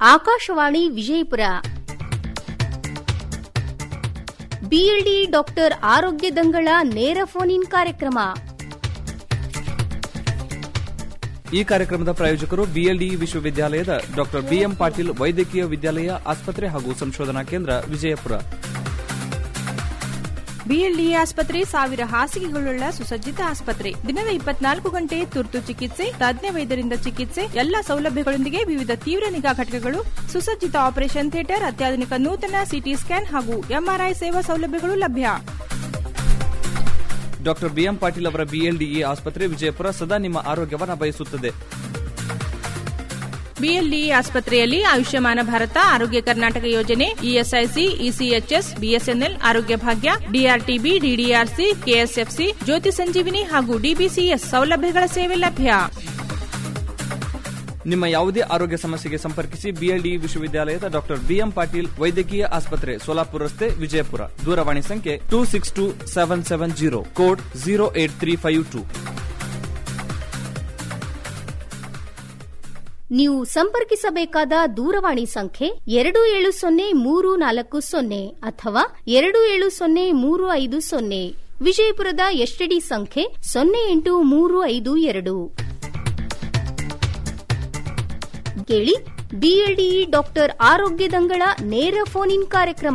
Akashvani Vijayapura. BLD doctor ಆರೋಗ್ಯ ದಂಗಳ ನೇರ phone in ಕಾರ್ಯಕ್ರಮ. ಈ ಕಾರ್ಯಕ್ರಮದ ಪ್ರಾಯೋಜಕರು ಬಿಎಲ್ಡಿ ವಿಶ್ವವಿದ್ಯಾಲಯದ ಡಾಕ್ಟರ್ ಬಿಎಂ ಪಾಟೀಲ್ ವೈದ್ಯಕೀಯ ವಿದ್ಯಾಲಯ ಆಸ್ಪತ್ರೆ ಹಾಗೂ ಸಂಶೋಧನಾ ಕೇಂದ್ರ ವಿಜಯಪುರ. ಬಿಎಲ್ಡಿಎ ಆಸ್ಪತ್ರೆ 1000 ಹಾಸಿಗೆಗಳುಳ್ಳ ಸುಸಜ್ಜಿತ ಆಸ್ಪತ್ರೆ. ದಿನದ 24 ಗಂಟೆ ತುರ್ತು ಚಿಕಿತ್ಸೆ, ತಜ್ಞ ವೈದ್ಯರಿಂದ ಚಿಕಿತ್ಸೆ, ಎಲ್ಲಾ ಸೌಲಭ್ಯಗಳೊಂದಿಗೆ ವಿವಿಧ ತೀವ್ರ ನಿಗಾ ಘಟಕಗಳು, ಸುಸಜ್ಜಿತ ಆಪರೇಷನ್ ಥಿಯೇಟರ್, ಅತ್ಯಾಧುನಿಕ ನೂತನ ಸಿಟಿ ಸ್ಕ್ಯಾನ್ ಹಾಗೂ ಎಂಆರ್ಐ ಸೇವಾ ಸೌಲಭ್ಯಗಳು ಲಭ್ಯ. ಡಾಕ್ಟರ್ ಬಿಎಂ ಪಾಟೀಲ್ ಅವರ ಬಿಎಲ್ಡಿಇ ಆಸ್ಪತ್ರೆ ವಿಜಯಪುರ ಸದಾ ನಿಮ್ಮ ಆರೋಗ್ಯವನ್ನು ಬಯಸುತ್ತದೆ. ಬಿಎಲ್ಡಿಇ ಆಸ್ಪತ್ರೆಯಲ್ಲಿ ಆಯುಷ್ಮಾನ ಭಾರತ, ಆರೋಗ್ಯ ಕರ್ನಾಟಕ ಯೋಜನೆ, ಇಎಸ್ಐಸಿ, ಇಸಿಎಚ್ಎಸ್, ಬಿಎಸ್ಎನ್ಎಲ್, ಆರೋಗ್ಯ ಭಾಗ್ಯ, ಡಿಆರ್ಟಿಬಿ, ಡಿಡಿಆರ್ಸಿ, ಕೆಎಸ್ಎಫ್ಸಿ, ಜ್ಯೋತಿ ಸಂಜೀವಿನಿ ಹಾಗೂ ಡಿಬಿಸಿಎಸ್ ಸೌಲಭ್ಯಗಳ ಸೇವೆ ಲಭ್ಯ. ನಿಮ್ಮ ಯಾವುದೇ ಆರೋಗ್ಯ ಸಮಸ್ಯೆಗೆ ಸಂಪರ್ಕಿಸಿ ಬಿಎಲ್ಡಿಇ ವಿಶ್ವವಿದ್ಯಾಲಯದ ಡಾಕ್ಟರ್ ಬಿಎಂ ಪಾಟೀಲ್ ವೈದ್ಯಕೀಯ ಆಸ್ಪತ್ರೆ, ಸೋಲಾಪುರ ರಸ್ತೆ, ವಿಜಯಪುರ. ದೂರವಾಣಿ ಸಂಖ್ಯೆ 262770, ಕೋಡ್ 08352. ನೀವು ಸಂಪರ್ಕಿಸಬೇಕಾದ ದೂರವಾಣಿ ಸಂಖ್ಯೆ 270340 ಅಥವಾ 270350. ವಿಜಯಪುರದ ಎಸ್ಟಿಡಿ ಸಂಖ್ಯೆ 08352. ಕೇಳಿ ಬಿಎಲ್ಡಿಇ ಡಾಕ್ಟರ್ ಆರೋಗ್ಯ ದಂಗಳ ನೇರ ಫೋನ್ ಇನ್ ಕಾರ್ಯಕ್ರಮ.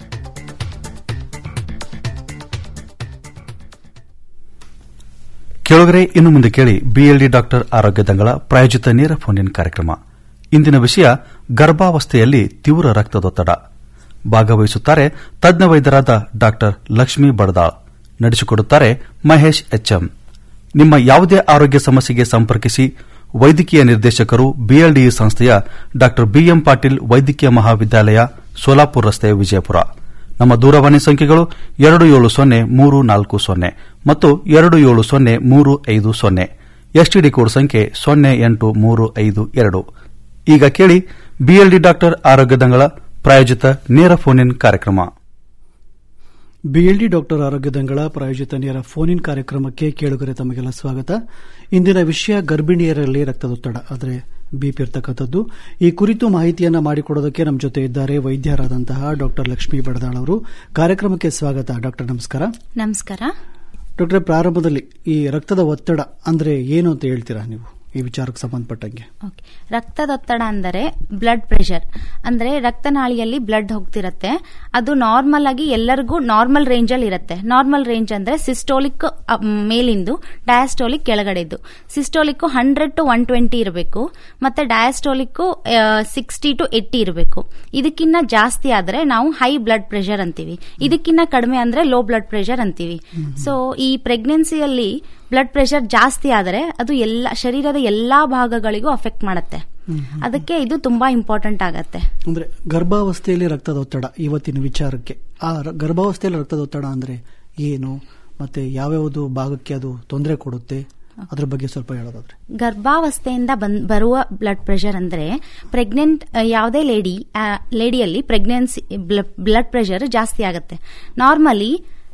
ಕೇಳುಗರೆ, ಇನ್ನು ಮುಂದೆ ಕೇಳಿ ಬಿಎಲ್ಡಿ ಡಾಕ್ಟರ್ ಆರೋಗ್ಯ ದಂಗಳ ಪ್ರಾಯೋಜಿತ ನೇರ ಫೋನ್ ಇನ್ ಕಾರ್ಯಕ್ರಮ. ಇಂದಿನ ವಿಷಯ ಗರ್ಭಾವಸ್ಥೆಯಲ್ಲಿ ತೀವ್ರ ರಕ್ತದೊತ್ತಡ. ಭಾಗವಹಿಸುತ್ತಾರೆ ತಜ್ಞ ವೈದ್ಯರಾದ ಡಾಕ್ಟರ್ ಲಕ್ಷ್ಮೀ ಬಡದಾಳ್. ನಡೆಸಿಕೊಡುತ್ತಾರೆ ಮಹೇಶ್ ಎಚ್ಎಂ. ನಿಮ್ಮ ಯಾವುದೇ ಆರೋಗ್ಯ ಸಮಸ್ಯೆಗೆ ಸಂಪರ್ಕಿಸಿ. ವೈದ್ಯಕೀಯ ನಿರ್ದೇಶಕರು ಬಿಎಲ್ಡಿಇ ಸಂಸ್ಥೆಯ ಡಾಕ್ಟರ್ ಬಿಎಂ ಪಾಟೀಲ್ ವೈದ್ಯಕೀಯ ಮಹಾವಿದ್ಯಾಲಯ, ಸೋಲಾಪುರ ರಸ್ತೆ, ವಿಜಯಪುರ. ನಮ್ಮ ದೂರವಾಣಿ ಸಂಖ್ಯೆಗಳು 270340 ಮತ್ತು 270350. ಎಸ್ಟಿಡಿ ಕೋಡ್ ಸಂಖ್ಯೆ 08352. ಈಗ ಕೇಳಿ ಬಿಎಲ್ಡಿ ಡಾಕ್ಟರ್ ಆರೋಗ್ಯ ದಂಗಳ ಪ್ರಾಯೋಜಿತ ನೇರ ಫೋನ್ ಇನ್ ಕಾರ್ಯಕ್ರಮ. ಬಿಎಲ್ಡಿ ಡಾಕ್ಟರ್ ಆರೋಗ್ಯ ದಂಗಳ ಪ್ರಾಯೋಜಿತ ನೇರ ಫೋನ್ ಇನ್ ಕಾರ್ಯಕ್ರಮಕ್ಕೆ ಕೇಳುಗರೆ ತಮಗೆಲ್ಲ ಸ್ವಾಗತ. ಇಂದಿನ ವಿಷಯ ಗರ್ಭಿಣಿಯರಲ್ಲಿ ರಕ್ತದೊತ್ತಡ, ಆದರೆ ಬಿಪಿ ಇರ್ತಕ್ಕಂಥದ್ದು. ಈ ಕುರಿತು ಮಾಹಿತಿಯನ್ನ ಮಾಡಿಕೊಡೋದಕ್ಕೆ ನಮ್ಮ ಜೊತೆ ಇದ್ದಾರೆ ವೈದ್ಯರಾದಂತಹ ಡಾಕ್ಟರ್ ಲಕ್ಷ್ಮೀ ಬಡದಾಳ್ ಅವರು. ಕಾರ್ಯಕ್ರಮಕ್ಕೆ ಸ್ವಾಗತ ಡಾಕ್ಟರ್. ನಮಸ್ಕಾರ. ನಮಸ್ಕಾರ ಡಾಕ್ಟರ್. ಪ್ರಾರಂಭದಲ್ಲಿ ಈ ರಕ್ತದ ಒತ್ತಡ ಅಂದ್ರೆ ಏನು ಅಂತ ಹೇಳ್ತೀರಾ ನೀವು ಈ ವಿಚಾರಕ್ಕೆ ಸಂಬಂಧಪಟ್ಟಂಗೆ? ರಕ್ತದೊತ್ತಡ ಅಂದರೆ ಬ್ಲಡ್ ಪ್ರೆಷರ್, ಅಂದ್ರೆ ರಕ್ತನಾಳಿಯಲ್ಲಿ ಬ್ಲಡ್ ಹೋಗ್ತಿರತ್ತೆ. ಅದು ನಾರ್ಮಲ್ ಆಗಿ ಎಲ್ಲರಿಗೂ ನಾರ್ಮಲ್ ರೇಂಜ್ ಅಲ್ಲಿ ಇರುತ್ತೆ. ನಾರ್ಮಲ್ ರೇಂಜ್ ಅಂದ್ರೆ ಸಿಸ್ಟೋಲಿಕ್ ಮೇಲಿಂದು, ಡಯಾಸ್ಟೋಲಿಕ್ ಕೆಳಗಡೆದು. ಸಿಸ್ಟೋಲಿಕ್ 100 to 120 ಇರಬೇಕು, ಮತ್ತೆ ಡಯಾಸ್ಟೋಲಿಕ್ 60 to 80 ಇರಬೇಕು. ಇದಕ್ಕಿನ್ನ ಜಾಸ್ತಿ ಆದ್ರೆ ನಾವು ಹೈ ಬ್ಲಡ್ ಪ್ರೆಷರ್ ಅಂತೀವಿ, ಇದಕ್ಕಿನ್ನ ಕಡಿಮೆ ಅಂದ್ರೆ ಲೋ ಬ್ಲಡ್ ಪ್ರೆಷರ್ ಅಂತೀವಿ. ಸೊ ಈ ಪ್ರೆಗ್ನೆನ್ಸಿಯಲ್ಲಿ ಬ್ಲಡ್ ಪ್ರೆಷರ್ ಜಾಸ್ತಿ ಆದರೆ ಅದು ಎಲ್ಲ ಶರೀರದ ಎಲ್ಲಾ ಭಾಗಗಳಿಗೂ ಅಫೆಕ್ಟ್ ಮಾಡುತ್ತೆ. ಅದಕ್ಕೆ ಇದು ತುಂಬಾ ಇಂಪಾರ್ಟೆಂಟ್ ಆಗತ್ತೆ. ಅಂದ್ರೆ ಗರ್ಭಾವಸ್ಥೆಯಲ್ಲಿ ರಕ್ತದೊತ್ತಡ ಇವತ್ತಿನ ವಿಚಾರಕ್ಕೆ. ಆ ಗರ್ಭಾವಸ್ಥೆಯಲ್ಲಿ ರಕ್ತದೊತ್ತಡ ಅಂದ್ರೆ ಏನು, ಮತ್ತೆ ಯಾವ್ಯಾವುದು ಭಾಗಕ್ಕೆ ಅದು ತೊಂದರೆ ಕೊಡುತ್ತೆ, ಅದ್ರ ಬಗ್ಗೆ ಸ್ವಲ್ಪ ಹೇಳೋದಾದ್ರೆ. ಗರ್ಭಾವಸ್ಥೆಯಿಂದ ಬರುವ ಬ್ಲಡ್ ಪ್ರೆಷರ್ ಅಂದ್ರೆ ಪ್ರೆಗ್ನೆಂಟ್ ಯಾವುದೇ ಲೇಡಿಯಲ್ಲಿ ಪ್ರೆಗ್ನೆನ್ಸಿ ಬ್ಲಡ್ ಪ್ರೆಷರ್ ಜಾಸ್ತಿ ಆಗುತ್ತೆ. ನಾರ್ಮಲಿ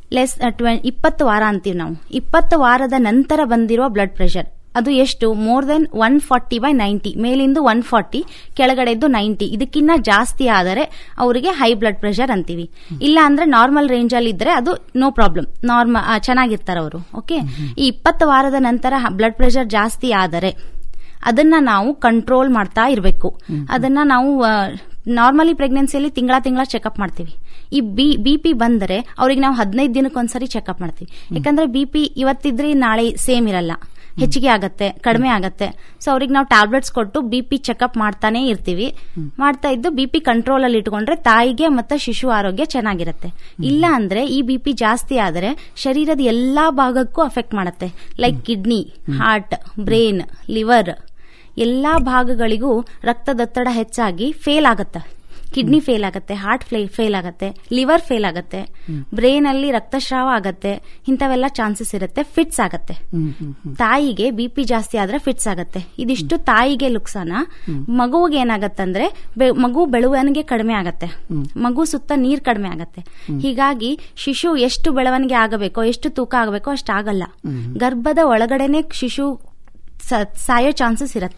20 ವಾರ ಅಂತೀವಿ ನಾವು. 20 ವಾರದ ನಂತರ ಬಂದಿರುವ ಬ್ಲಡ್ ಪ್ರೆಷರ್ ಅದು ಎಷ್ಟು? More than 140/90, ಮೇಲಿಂದು 140, ಕೆಳಗಡೆದ್ದು 90. ಇದಕ್ಕಿನ್ನ ಜಾಸ್ತಿ ಆದರೆ ಅವರಿಗೆ ಹೈ ಬ್ಲಡ್ ಪ್ರೆಷರ್ ಅಂತೀವಿ. ಇಲ್ಲ ಅಂದ್ರೆ ನಾರ್ಮಲ್ ರೇಂಜ್ ಅಲ್ಲಿ ಇದ್ರೆ ಅದು ನೋ ಪ್ರಾಬ್ಲಮ್, ಚೆನ್ನಾಗಿರ್ತಾರೆ ಅವರು. ಓಕೆ. ಈ 20 ವಾರದ ನಂತರ ಬ್ಲಡ್ ಪ್ರೆಷರ್ ಜಾಸ್ತಿ ಆದರೆ ಅದನ್ನ ನಾವು ಕಂಟ್ರೋಲ್ ಮಾಡ್ತಾ ಇರಬೇಕು. ಅದನ್ನ ನಾವು ನಾರ್ಮಲಿ ಪ್ರೆಗ್ನೆನ್ಸಿಯಲ್ಲಿ ತಿಂಗಳ ಚೆಕ್ಅಪ್ ಮಾಡ್ತೀವಿ. ಈ ಬಿಪಿ ಬಂದರೆ ಅವ್ರಿಗೆ ನಾವು 15 ದಿನಕ್ಕೊಂದ್ಸರಿ ಚೆಕ್ಅಪ್ ಮಾಡ್ತೀವಿ. ಯಾಕಂದ್ರೆ ಬಿಪಿ ಇವತ್ತಿದ್ರೆ ನಾಳೆ ಸೇಮ್ ಇರಲ್ಲ, ಹೆಚ್ಚಿಗೆ ಆಗತ್ತೆ, ಕಡಿಮೆ ಆಗತ್ತೆ. ಸೊ ಅವ್ರಿಗೆ ನಾವು ಟ್ಯಾಬ್ಲೆಟ್ಸ್ ಕೊಟ್ಟು ಬಿಪಿ ಚೆಕ್ಅಪ್ ಮಾಡ್ತಾನೆ ಇರ್ತೀವಿ. ಮಾಡ್ತಾ ಇದ್ದು ಬಿಪಿ ಕಂಟ್ರೋಲ್ ಅಲ್ಲಿ ಇಟ್ಕೊಂಡ್ರೆ ತಾಯಿಗೆ ಮತ್ತೆ ಶಿಶು ಆರೋಗ್ಯ ಚೆನ್ನಾಗಿರುತ್ತೆ. ಇಲ್ಲ ಅಂದ್ರೆ ಈ ಬಿಪಿ ಜಾಸ್ತಿ ಆದರೆ ಶರೀರದ ಎಲ್ಲಾ ಭಾಗಕ್ಕೂ ಅಫೆಕ್ಟ್ ಮಾಡುತ್ತೆ. Like kidney, heart, brain, liver, ಎಲ್ಲಾ ಭಾಗಗಳಿಗೂ ರಕ್ತದೊತ್ತಡ ಹೆಚ್ಚಾಗಿ ಫೇಲ್ ಆಗತ್ತೆ. ಕಿಡ್ನಿ ಫೇಲ್ ಆಗತ್ತೆ, ಹಾರ್ಟ್ ಫೇಲ್ ಆಗತ್ತೆ, ಲಿವರ್ ಫೇಲ್ ಆಗತ್ತೆ, ಬ್ರೈನ್ ಅಲ್ಲಿ ರಕ್ತಸ್ರಾವ ಆಗತ್ತೆ. ಇಂಥವೆಲ್ಲ ಚಾನ್ಸಸ್ ಇರುತ್ತೆ. ಫಿಟ್ಸ್ ಆಗತ್ತೆ. ತಾಯಿಗೆ ಬಿಪಿ ಜಾಸ್ತಿ ಆದ್ರೆ ಫಿಟ್ಸ್ ಆಗತ್ತೆ. ಇದಿಷ್ಟು ತಾಯಿಗೆ ಲುಕ್ಸಾನ. ಮಗುವಿಗೆ ಏನಾಗತ್ತಂದ್ರೆ ಮಗು ಬೆಳವಣಿಗೆ ಕಡಿಮೆ ಆಗತ್ತೆ, ಮಗು ಸುತ್ತ ನೀರ್ ಕಡಿಮೆ ಆಗತ್ತೆ. ಹೀಗಾಗಿ ಶಿಶು ಎಷ್ಟು ಬೆಳವಣಿಗೆ ಆಗಬೇಕೋ, ಎಷ್ಟು ತೂಕ ಆಗಬೇಕೋ ಅಷ್ಟಾಗಲ್ಲ. ಗರ್ಭದ ಒಳಗಡೆನೆ ಶಿಶು ಸಾಯೋ ಚಾನ್ಸಸ್ ಇರುತ್ತೆ.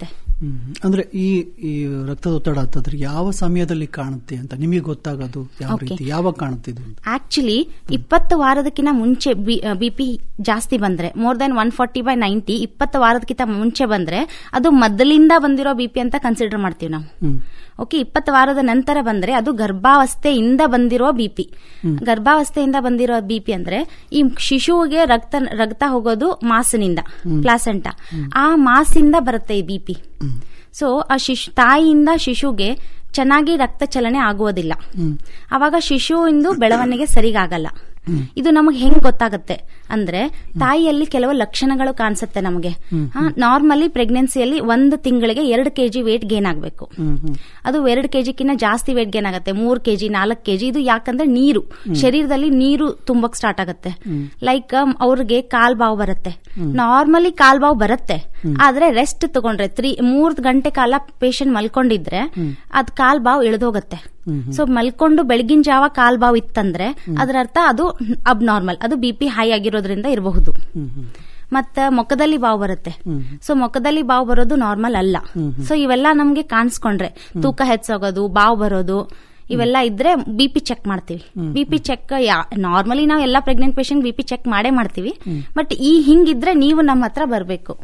ಅಂದ್ರೆ ಈ ರಕ್ತದೊತ್ತಡ ಅಂತಂದ್ರೆ ಯಾವ ಸಮಯದಲ್ಲಿ ಕಾಣುತ್ತೆ ಅಂತ ನಿಮಗೆ ಗೊತ್ತಾಗೋದು ಯಾವ ರೀತಿ, ಯಾವಾಗ ಕಾಣುತ್ತೆ ಇದು? ಆಕ್ಚುಲಿ 20 ವಾರದಕ್ಕಿಂತ ಮುಂಚೆ ಬಿಪಿ ಜಾಸ್ತಿ ಬಂದ್ರೆ, ಮೋರ್ ದನ್ 140/90 20 ವಾರದಕ್ಕಿಂತ ಮುಂಚೆ ಬಂದ್ರೆ ಅದು ಮೊದಲಿಂದ ಬಂದಿರೋ ಬಿಪಿ ಅಂತ ಕನ್ಸಿಡರ್ ಮಾಡ್ತೀವಿ ನಾವು. ಓಕೆ, 20 ವಾರದ ನಂತರ ಬಂದ್ರೆ ಅದು ಗರ್ಭಾವಸ್ಥೆಯಿಂದ ಬಂದಿರೋ ಬಿಪಿ. ಗರ್ಭಾವಸ್ಥೆಯಿಂದ ಬಂದಿರೋ ಬಿಪಿ ಅಂದ್ರೆ ಈ ಶಿಶುವಿಗೆ ರಕ್ತ ಹೋಗೋದು ಮಾಸಿನಿಂದ, ಪ್ಲಾಸೆಂಟಾ, ಆ ಮಾಸಿಂದ ಬರುತ್ತೆ ಈ ಬಿಪಿ. ಸೊ ಆ ತಾಯಿಯಿಂದ ಶಿಶುಗೆ ಚೆನ್ನಾಗಿ ರಕ್ತ ಚಲನೆ ಆಗುವುದಿಲ್ಲ. ಅವಾಗ ಶಿಶುವಿಂದು ಬೆಳವಣಿಗೆ ಸರಿಗಾಗಲ್ಲ. ಇದು ನಮಗೆ ಹೆಂಗ್ ಗೊತ್ತಾಗುತ್ತೆ ಅಂದ್ರೆ ತಾಯಿಯಲ್ಲಿ ಕೆಲವು ಲಕ್ಷಣಗಳು ಕಾಣಿಸುತ್ತೆ ನಮಗೆ. ನಾರ್ಮಲಿ ಪ್ರೆಗ್ನೆನ್ಸಿಯಲ್ಲಿ 1 ತಿಂಗಳಿಗೆ 2 kg ವೇಟ್ ಗೇನ್ ಆಗಬೇಕು. ಅದು 2 kgಕ್ಕಿಂತ ಜಾಸ್ತಿ ವೇಟ್ ಗೇನ್ ಆಗುತ್ತೆ, 3 kg 4 kg. ಇದು ಯಾಕಂದ್ರೆ ನೀರು ಶರೀರದಲ್ಲಿ ನೀರು ತುಂಬಕ್ ಸ್ಟಾರ್ಟ್ ಆಗುತ್ತೆ. ಲೈಕ್ ಅವ್ರಿಗೆ ಕಾಲ್ ಬಾವು ಬರುತ್ತೆ. ನಾರ್ಮಲಿ ಕಾಲ್ ಬಾವು ಬರುತ್ತೆ, ಆದ್ರೆ ರೆಸ್ಟ್ ತಗೊಂಡ್ರೆ 3 ಗಂಟೆ ಕಾಲ ಪೇಷಂಟ್ ಮಲ್ಕೊಂಡಿದ್ರೆ ಅದ್ ಕಾಲ್ ಬಾವು ಇಳಿದೋಗತ್ತೆ. ಸೊ ಮಲ್ಕೊಂಡು ಬೆಳಗಿನ ಜಾವ ಕಾಲ್ ಬಾವು ಇತ್ತಂದ್ರೆ ಅದರ ಅರ್ಥ ಅದು ಅಬ್ನಾರ್ಮಲ್, ಅದು ಬಿಪಿ ಹೈ ಆಗಿರೋದ್ರಿಂದ ಇರಬಹುದು. ಮತ್ತ ಮುಖದಲ್ಲಿ ಬಾವು ಬರುತ್ತೆ. ಸೊ ಮುಖದಲ್ಲಿ ಬಾವು ಬರೋದು ನಾರ್ಮಲ್ ಅಲ್ಲ. ಸೊ ಇವೆಲ್ಲ ನಮ್ಗೆ ಕಾಣಿಸ್ಕೊಂಡ್ರೆ, ತೂಕ ಹೆಚ್ಚಾಗೋದು, ಬಾವು ಬರೋದು, ಇವೆಲ್ಲ ಇದ್ರೆ ಬಿಪಿ ಚೆಕ್ ಮಾಡ್ತೀವಿ. ಬಿಪಿ ಚೆಕ್ ನಾರ್ಮಲಿ ನಾವು ಎಲ್ಲಾ ಪ್ರೆಗ್ನೆಂಟ್ ಪೇಷಂಟ್ ಬಿಪಿ ಚೆಕ್ ಮಾಡೇ ಮಾಡ್ತೀವಿ. ಬಟ್ ಹಿಂಗಿದ್ರೆ ನೀವು ನಮ್ಮ ಹತ್ರ ಬರಬೇಕು.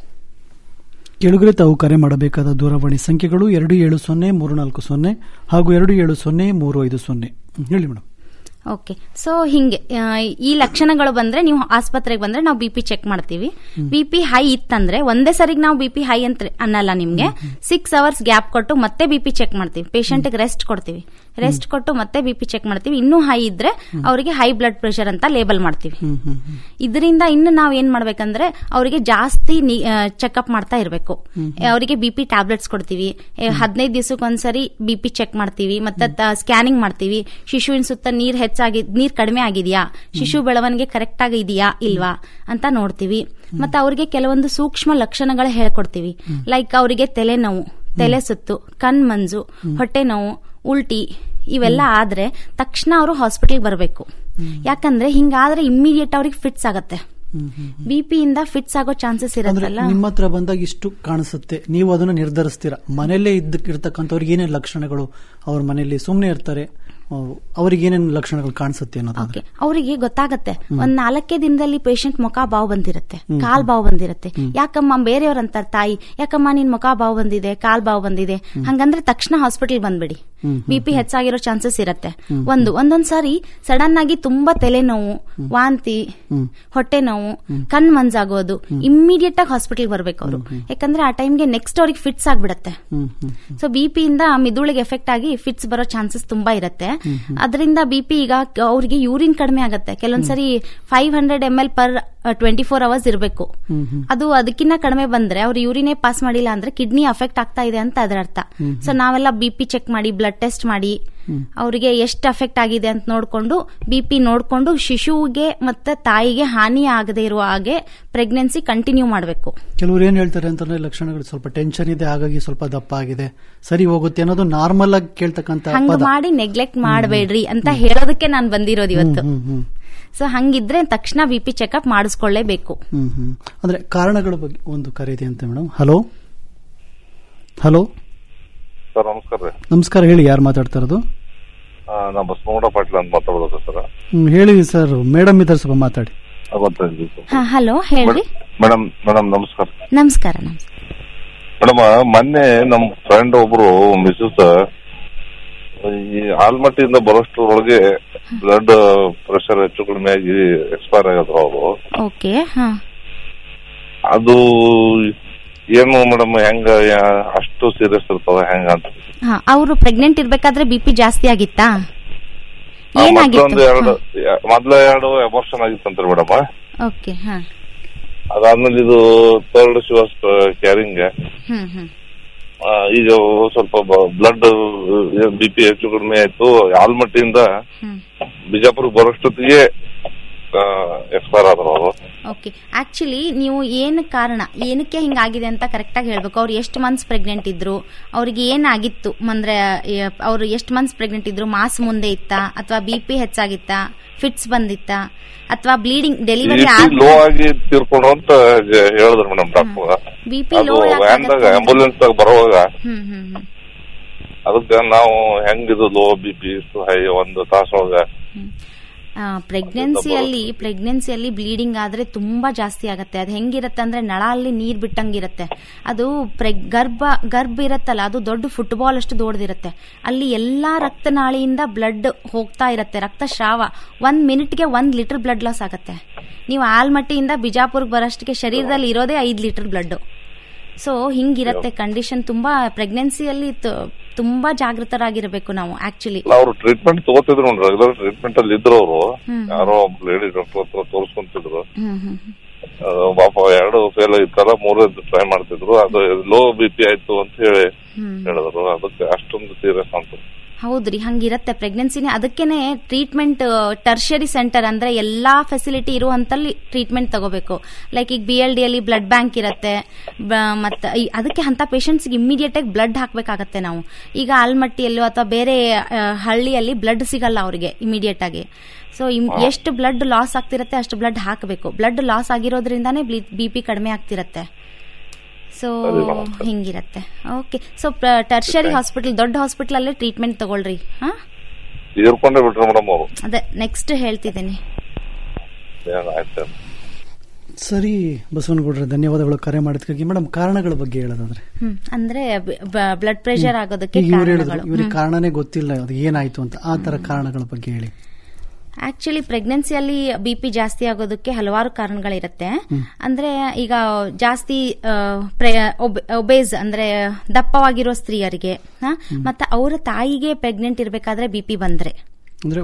ಕೆಳಗಡೆ ತಾವು ಕರೆ ಮಾಡಬೇಕಾದ ದೂರವಾಣಿ ಸಂಖ್ಯೆಗಳು 270-340 ಹಾಗೂ 270-350. ಹೇಳಿ ಮೇಡಮ್. ಓಕೆ, ಸೊ ಹಿಂಗೆ ಈ ಲಕ್ಷಣಗಳು ಬಂದ್ರೆ ನೀವು ಆಸ್ಪತ್ರೆಗೆ ಬಂದ್ರೆ ನಾವು ಬಿಪಿ ಚೆಕ್ ಮಾಡ್ತೀವಿ. ಬಿಪಿ ಹೈ ಇತ್ತಂದ್ರೆ ಒಂದೇ ಸರಿಗೆ ನಾವು ಬಿಪಿ ಹೈ ಅಂತ ಅನ್ನಲ್ಲ, ನಿಮ್ಗೆ 6 ಅವರ್ಸ್ ಗ್ಯಾಪ್ ಕೊಟ್ಟು ಮತ್ತೆ ಬಿಪಿ ಚೆಕ್ ಮಾಡ್ತೀವಿ. ಪೇಷಂಟ್ಗೆ ರೆಸ್ಟ್ ಕೊಡ್ತೀವಿ, ರೆಸ್ಟ್ ಕೊಟ್ಟು ಮತ್ತೆ ಬಿಪಿ ಚೆಕ್ ಮಾಡ್ತೀವಿ. ಇನ್ನೂ ಹೈ ಇದ್ರೆ ಅವರಿಗೆ ಹೈ ಬ್ಲಡ್ ಪ್ರೆಷರ್ ಅಂತ ಲೇಬಲ್ ಮಾಡ್ತೀವಿ. ಇದರಿಂದ ಇನ್ನು ನಾವ್ ಏನ್ ಮಾಡ್ಬೇಕಂದ್ರೆ ಅವರಿಗೆ ಜಾಸ್ತಿ ಚೆಕ್ಅಪ್ ಮಾಡ್ತಾ ಇರಬೇಕು. ಅವರಿಗೆ ಬಿಪಿ ಟ್ಯಾಬ್ಲೆಟ್ಸ್ ಕೊಡ್ತೀವಿ. 15 ದಿವಸಕ್ಕೊಂದ್ಸರಿ ಬಿಪಿ ಚೆಕ್ ಮಾಡ್ತೀವಿ, ಮತ್ತೆ ಸ್ಕ್ಯಾನಿಂಗ್ ಮಾಡ್ತೀವಿ. ಶಿಶುವಿನ ಸುತ್ತ ನೀರ್ ಕಡಿಮೆ ಆಗಿದೆಯಾ, ಶಿಶು ಬೆಳವಣಿಗೆ ಕರೆಕ್ಟ್ ಆಗಿ ಇದೆಯಾ ಇಲ್ವಾ ಅಂತ ನೋಡ್ತೀವಿ. ಮತ್ತೆ ಅವರಿಗೆ ಕೆಲವೊಂದು ಸೂಕ್ಷ್ಮ ಲಕ್ಷಣಗಳು ಹೇಳ್ಕೊಡ್ತೀವಿ. ಲೈಕ್ ಅವರಿಗೆ ತಲೆನೋವು, ತಲೆ ಸುತ್ತು, ಕಣ್ಮಂಜು, ಹೊಟ್ಟೆ ನೋವು, ಉಲ್ಟಿ ಇವೆಲ್ಲ ಆದ್ರೆ ತಕ್ಷಣ ಅವರು ಹಾಸ್ಪಿಟಲ್ ಬರಬೇಕು. ಯಾಕಂದ್ರೆ ಹಿಂಗಾದ್ರೆ ಇಮ್ಮಿಡಿಯೇಟ್ ಅವ್ರಿಗೆ ಫಿಟ್ಸ್ ಆಗತ್ತೆ. ಬಿಪಿಯಿಂದ ಫಿಟ್ಸ್ ಆಗೋ ಚಾನ್ಸಸ್ ಇರೋದ್ರಲ್ಲ. ನಿಮ್ಮ ಹತ್ರ ಬಂದಾಗ ಇಷ್ಟು ಕಾಣಿಸುತ್ತೆ, ನೀವು ಅದನ್ನ ನಿರ್ಧರಿಸ್ತೀರಾ. ಮನೆಯಲ್ಲೇ ಇರ್ತಕ್ಕಂಥವ್ರಿಗೆ ಏನೇನು ಲಕ್ಷಣಗಳು, ಅವ್ರ ಮನೆಯಲ್ಲಿ ಸುಮ್ಮನೆ ಇರ್ತಾರೆ, ಅವ್ರಿಗೆ ಏನೇನು ಲಕ್ಷಣಗಳು ಕಾಣಿಸುತ್ತೆ ಅನ್ನೋದು ಅವರಿಗೆ ಗೊತ್ತಾಗತ್ತೆ. ಒಂದ್ 4 ದಿನದಲ್ಲಿ ಪೇಷಂಟ್ ಮುಖ ಬಾವು ಬಂದಿರುತ್ತೆ, ಕಾಲ್ ಬಾವು ಬಂದಿರುತ್ತೆ. ಯಾಕಮ್ಮ ಬೇರೆಯವ್ರ ಅಂತಾರೆ ತಾಯಿ, ಯಾಕಮ್ಮ ನಿನ್ ಮುಖ ಬಾವು ಬಂದಿದೆ, ಕಾಲ್ ಬಾವು ಬಂದಿದೆ, ಹಂಗಂದ್ರೆ ತಕ್ಷಣ ಹಾಸ್ಪಿಟಲ್ ಬಂದ್ಬಿಡಿ. ಬಿಪಿ ಹೆಚ್ಚಾಗಿರೋ ಚಾನ್ಸಸ್ ಇರುತ್ತೆ. ಒಂದೊಂದ್ಸಾರಿ ಸಡನ್ ಆಗಿ ತುಂಬಾ ತಲೆನೋವು, ವಾಂತಿ, ಹೊಟ್ಟೆ ನೋವು, ಕಣ್ ಮಂಜಾಗೋದು, ಇಮ್ಮಿಡಿಯೇಟ್ ಆಗಿ ಹಾಸ್ಪಿಟಲ್ ಬರ್ಬೇಕು ಅವರು. ಯಾಕಂದ್ರೆ ಆ ಟೈಮ್ಗೆ ನೆಕ್ಸ್ಟ್ ಅವ್ರಿಗೆ ಫಿಟ್ಸ್ ಆಗ್ಬಿಡತ್ತೆ. ಸೊ ಬಿಪಿಯಿಂದ ಮಿದುಳಿಗೆ ಎಫೆಕ್ಟ್ ಆಗಿ ಫಿಟ್ಸ್ ಬರೋ ಚಾನ್ಸಸ್ ತುಂಬಾ ಇರುತ್ತೆ. ಅದರಿಂದ ಬಿಪಿ ಈಗ ಅವ್ರಿಗೆ ಯೂರಿನ್ ಕಡಿಮೆ ಆಗತ್ತೆ. ಕೆಲವೊಂದ್ಸರಿ 500 ml per 24 hours ಇರಬೇಕು. ಅದು ಅದಕ್ಕಿಂತ ಕಡಿಮೆ ಬಂದ್ರೆ ಅವ್ರು ಯೂರಿನೇ ಪಾಸ್ ಮಾಡಿಲ್ಲ ಅಂದ್ರೆ ಕಿಡ್ನಿ ಅಫೆಕ್ಟ್ ಆಗ್ತಾ ಇದೆ ಅಂತ ಅದರ ಅರ್ಥ. ಸೊ ನಾವೆಲ್ಲ ಬಿಪಿ ಚೆಕ್ ಮಾಡಿ, ಬ್ಲಡ್ ಟೆಸ್ಟ್ ಮಾಡಿ, ಅವರಿಗೆ ಎಷ್ಟು ಅಫೆಕ್ಟ್ ಆಗಿದೆ ಅಂತ ನೋಡ್ಕೊಂಡು, ಬಿಪಿ ನೋಡ್ಕೊಂಡು ಶಿಶುವಿಗೆ ಮತ್ತೆ ತಾಯಿಗೆ ಹಾನಿ ಆಗದೆ ಇರುವ ಹಾಗೆ ಪ್ರೆಗ್ನೆನ್ಸಿ ಕಂಟಿನ್ಯೂ ಮಾಡಬೇಕು. ಕೆಲವರು ಏನ್ ಹೇಳ್ತಾರೆ ಅಂತಂದ್ರೆ ಲಕ್ಷಣಗಳು ಸ್ವಲ್ಪ ಟೆನ್ಷನ್ ಇದೆ, ಹಾಗಾಗಿ ಸ್ವಲ್ಪ ದಪ್ಪ ಆಗಿದೆ, ಸರಿ ಹೋಗುತ್ತೆ ಅನ್ನೋದು ನಾರ್ಮಲ್ ಆಗಿ ಕೇಳ್ತಕ್ಕಂತ. ಹಂಗ ಮಾಡಿ ನೆಗ್ಲೆಕ್ಟ್ ಮಾಡಬೇಡ್ರಿ ಅಂತ ಹೇಳೋದಕ್ಕೆ ನಾನು ಬಂದಿರೋದು ಇವತ್ತು. ಸೊ ಹಂಗಿದ್ರೆ ತಕ್ಷಣ ಬಿಪಿ ಚೆಕ್ಅಪ್ ಮಾಡಿಸ್ಕೊಳ್ಳೇಬೇಕು. ಅಂದ್ರೆ ಕಾರಣಗಳ ಬಗ್ಗೆ ಒಂದು ಕರೆ ಇದೆ ಅಂತ ಮೇಡಮ್. ಹಲೋ ಹಲೋ ಸರ್, ನಮಸ್ಕಾರ. ನಮಸ್ಕಾರ, ಹೇಳಿ, ಯಾರು ಮಾತಾಡ್ತಾ ಇರೋದು? ನಾ ಬಸವನಗೌಡ ಪಾಟೀಲ್ ಅಂತ ಮಾತಾಡೋದು ಸರ್. ಹೇಳಿ ಸರ್, ಮೇಡಮ್ ಇದ್ದಾರೆ, ಸ್ವಲ್ಪ ಮಾತಾಡಿ. ಹಲೋ, ಹೇಳಿ ಮೇಡಮ್. ನಮಸ್ಕಾರ. ನಮಸ್ಕಾರ ಮೇಡಮ್, ಮೊನ್ನೆ ನಮ್ ಫ್ರೆಂಡ್ ಒಬ್ರು ಮಿಸಸ್ ಈ ಆಲ್ಮಟ್ಟಿಯಿಂದ ಬರೋಷ್ಟ್ರೊಳಗೆ ಬ್ಲಡ್ ಪ್ರೆಷರ್ ಹೆಚ್ಚು ಕಡಿಮೆ ಆಗಿ ಎಕ್ಸ್ಪೈರ್ ಆಗಿದ್ರು ಅವರು. ಓಕೆ, ಅದು ಏನು ಮೇಡಮ್, ಹೆಂಗ ಅಷ್ಟು ಸೀರಿಯಸ್ ಇರ್ತಾವ ಹೆಂಗ ಅಂತ? ಅವರು ಪ್ರೆಗ್ನೆಂಟ್ ಇರ್ಬೇಕಾದ್ರೆ ಬಿಪಿ ಜಾಸ್ತಿ ಆಗಿತ್ತಾ? ಮೊದ್ಲ 2 ಅಬೋರ್ಷನ್ ಆಗಿತ್ತಂತ ಮೇಡಮ್. ಓಕೆ, ಅದಾದ್ಮೇಲೆ ಇದು 3rd ಶಿ ವಾಸ್ ಕ್ಯಾರಿಂಗ್. ಈಗ ಸ್ವಲ್ಪ ಬ್ಲಡ್ ಬಿಪಿ ಹೆಚ್ಚು ಕಡಿಮೆ ಆಯ್ತು. ಆಲ್ಮಟ್ಟಿಯಿಂದ ಬಿಜಾಪುರ ಬರೋಷ್ಟೊತ್ತಿಗೆ ಎಕ್ಸ್ಪೈರ್ ಆದ್ರು ಅವರು. ಓಕೆ, ಆಕ್ಚುಲಿ ನೀವು ಏನು ಕಾರಣ, ಏನಕ್ಕೆ ಹಿಂಗಾಗಿದೆ ಅಂತ ಕರೆಕ್ಟಾಗಿ ಹೇಳ್ಬೇಕು. ಅವ್ರು ಎಷ್ಟು ಮಂತ್ಸ್ ಪ್ರೆಗ್ನೆಂಟ್ ಇದ್ರು, ಅವ್ರಿಗೆ ಏನಾಗಿತ್ತು ಅಂದ್ರೆ ಅವ್ರು ಎಷ್ಟು ಮಂತ್ಸ್ ಪ್ರೆಗ್ನೆಂಟ್ ಇದ್ರು, ಮಾಸ್ ಮುಂದೆ ಇತ್ತಾ, ಅಥವಾ BP ಹೆಚ್ಚಾಗಿತ್ತಾ, ಫಿಟ್ಸ್ ಬಂದಿತ್ತಾ, ಅಥವಾ ಬ್ಲೀಡಿಂಗ್ ಡೆಲಿವರಿ ಲೋ ಆಗಿ ತೀರ್ಕೊಂಡ್ರು ಅಂತ ಹೇಳಿದ್ರು ಮೇಡಮ್ ಡಾಕ್ಟರ್. BP ಅದು ಲೋ ವ್ಯಾನ್ದಾಗ ಆಂಬುಲೆನ್ಸ್ ಬರುವಾಗ ಅದಕ್ಕೆ ನಾವು ಹೆಂಗಿದು ಲೋ BP ಹೈ ಒಂದು ತಾಸೊಳಗ. ಪ್ರೆಗ್ನೆನ್ಸಿಯಲ್ಲಿ ಬ್ಲೀಡಿಂಗ್ ಆದ್ರೆ ತುಂಬಾ ಜಾಸ್ತಿ ಆಗತ್ತೆ. ಅದು ಹೆಂಗಿರತ್ತೆ ಅಂದ್ರೆ ನಳ ಅಲ್ಲಿ ನೀರ್ ಬಿಟ್ಟಂಗಿರತ್ತೆ. ಅದು ಗರ್ಭ ಇರತ್ತಲ್ಲ, ಅದು ದೊಡ್ಡ ಫುಟ್ಬಾಲ್ ಅಷ್ಟು ದೊಡ್ಡದಿರತ್ತೆ. ಅಲ್ಲಿ ಎಲ್ಲಾ ರಕ್ತನಾಳಿಯಿಂದ ಬ್ಲಡ್ ಹೋಗ್ತಾ ಇರತ್ತೆ, ರಕ್ತಸ್ರಾವ. 1 ಮಿನಿಟ್ಗೆ 1 ಲೀಟರ್ ಬ್ಲಡ್ ಲಾಸ್ ಆಗತ್ತೆ. ನೀವು ಆಲ್ಮಟ್ಟಿಯಿಂದ ಬಿಜಾಪುರ್ಗೆ ಬರೋಷ್ಟಕ್ಕೆ ಶರೀರದಲ್ಲಿ ಇರೋದೇ 5 ಲೀಟರ್ ಬ್ಲಡ್. ಸೊ ಹಿಂಗಿರತ್ತೆ ಕಂಡೀಷನ್. ತುಂಬಾ ಪ್ರೆಗ್ನೆನ್ಸಿಯಲ್ಲಿ ತುಂಬಾ ಜಾಗೃತರಾಗಿರ್ಬೇಕು ನಾವು. ಆಕ್ಚುಲಿ ಅವರು ಟ್ರೀಟ್ಮೆಂಟ್ ತಗೋತಿದ್ರು, ರೆಗ್ಯುಲರ್ ಟ್ರೀಟ್ಮೆಂಟ್ ಅಲ್ಲಿ ಇದ್ರು. ಅವರು ಯಾರೋ ಲೇಡಿ ಡಾಕ್ಟರ್ ಹತ್ರ ತೋರಿಸ್ಕೊಂತಿದ್ರು. ಪಾಪ 2 ಫೇಲ್ ಆಗಿತ್ತಲ್ಲ, 3ನೇದು ಟ್ರೈ ಮಾಡ್ತಿದ್ರು. ಅದು ಲೋ BP ಆಯ್ತು ಅಂತ ಹೇಳಿ ಹೇಳಿದ್ರು. ಅದಕ್ಕೆ ಅಷ್ಟೊಂದು ಸೀರಿಯಸ್ ಅಂತ. ಹೌದ್ರಿ, ಹಂಗಿರತ್ತೆ ಪ್ರೆಗ್ನೆನ್ಸಿನೇ. ಅದಕ್ಕೇನೆ ಟ್ರೀಟ್ಮೆಂಟ್ ಟರ್ಷರಿ ಸೆಂಟರ್ ಅಂದ್ರೆ ಎಲ್ಲಾ ಫೆಸಿಲಿಟಿ ಇರುವಂತಲ್ಲಿ ಟ್ರೀಟ್ಮೆಂಟ್ ತಗೋಬೇಕು. ಲೈಕ್ ಈಗ BLD ಅಲ್ಲಿ ಬ್ಲಡ್ ಬ್ಯಾಂಕ್ ಇರತ್ತೆ. ಮತ್ತೆ ಅದಕ್ಕೆ ಅಂತ ಪೇಷಂಟ್ಸ್ಗೆ ಇಮಿಡಿಯೇಟ್ ಆಗಿ ಬ್ಲಡ್ ಹಾಕ್ಬೇಕಾಗತ್ತೆ ನಾವು. ಈಗ ಆಲ್ಮಟ್ಟಿಯಲ್ಲೋ ಅಥವಾ ಬೇರೆ ಹಳ್ಳಿಯಲ್ಲಿ ಬ್ಲಡ್ ಸಿಗಲ್ಲ ಅವರಿಗೆ ಇಮಿಡಿಯೇಟ್ ಆಗಿ. ಸೊ ಎಷ್ಟು ಬ್ಲಡ್ ಲಾಸ್ ಆಗ್ತಿರತ್ತೆ ಅಷ್ಟು ಬ್ಲಡ್ ಹಾಕಬೇಕು. ಬ್ಲಡ್ ಲಾಸ್ ಆಗಿರೋದ್ರಿಂದಾನೇ BP ಕಡಿಮೆ ಆಗ್ತಿರತ್ತೆ. ಸೊ ಹಿಂಗಿರತ್ತೆ. ಓಕೆ, ಸೊ ಟರ್ಷರಿ ಹಾಸ್ಪಿಟಲ್, ದೊಡ್ಡ ಹಾಸ್ಪಿಟಲ್ ಅಲ್ಲೇ ಟ್ರೀಟ್ಮೆಂಟ್ ತಗೊಳ್ರಿ. ಅದೇ ನೆಕ್ಸ್ಟ್ ಹೇಳ್ತಿದ್ದೀನಿ. ಸರಿ ಬಸವನಗೌಡ್ರೆ, ಧನ್ಯವಾದಗಳು ಕರೆ ಮಾಡಿದ್ಕಾಗಿ. ಮೇಡಮ್, ಕಾರಣಗಳ ಬಗ್ಗೆ ಹೇಳೋದಾದ್ರೆ ಅಂದ್ರೆ ಬ್ಲಡ್ ಪ್ರೆಷರ್ ಆಗೋದಕ್ಕೆ ಇವ್ರಿಗೆ ಕಾರಣನೇ ಗೊತ್ತಿಲ್ಲ, ಅದು ಏನಾಯ್ತು ಅಂತ. ಆ ತರ ಕಾರಣಗಳ ಬಗ್ಗೆ ಹೇಳಿ. ಆಕ್ಚುಲಿ ಪ್ರೆಗ್ನೆನ್ಸಿಯಲ್ಲಿ BP ಜಾಸ್ತಿ ಆಗೋದಕ್ಕೆ ಹಲವಾರು ಕಾರಣಗಳಿರುತ್ತೆ. ಅಂದ್ರೆ ಈಗ ಜಾಸ್ತಿ ಒಬೇಸ್ ಅಂದ್ರೆ ದಪ್ಪವಾಗಿರೋ ಸ್ತ್ರೀಯರಿಗೆ, ಮತ್ತೆ ಅವರ ತಾಯಿಗೆ ಪ್ರೆಗ್ನೆಂಟ್ ಇರಬೇಕಾದ್ರೆ BP ಬಂದ್ರೆ, ಅಂದ್ರೆ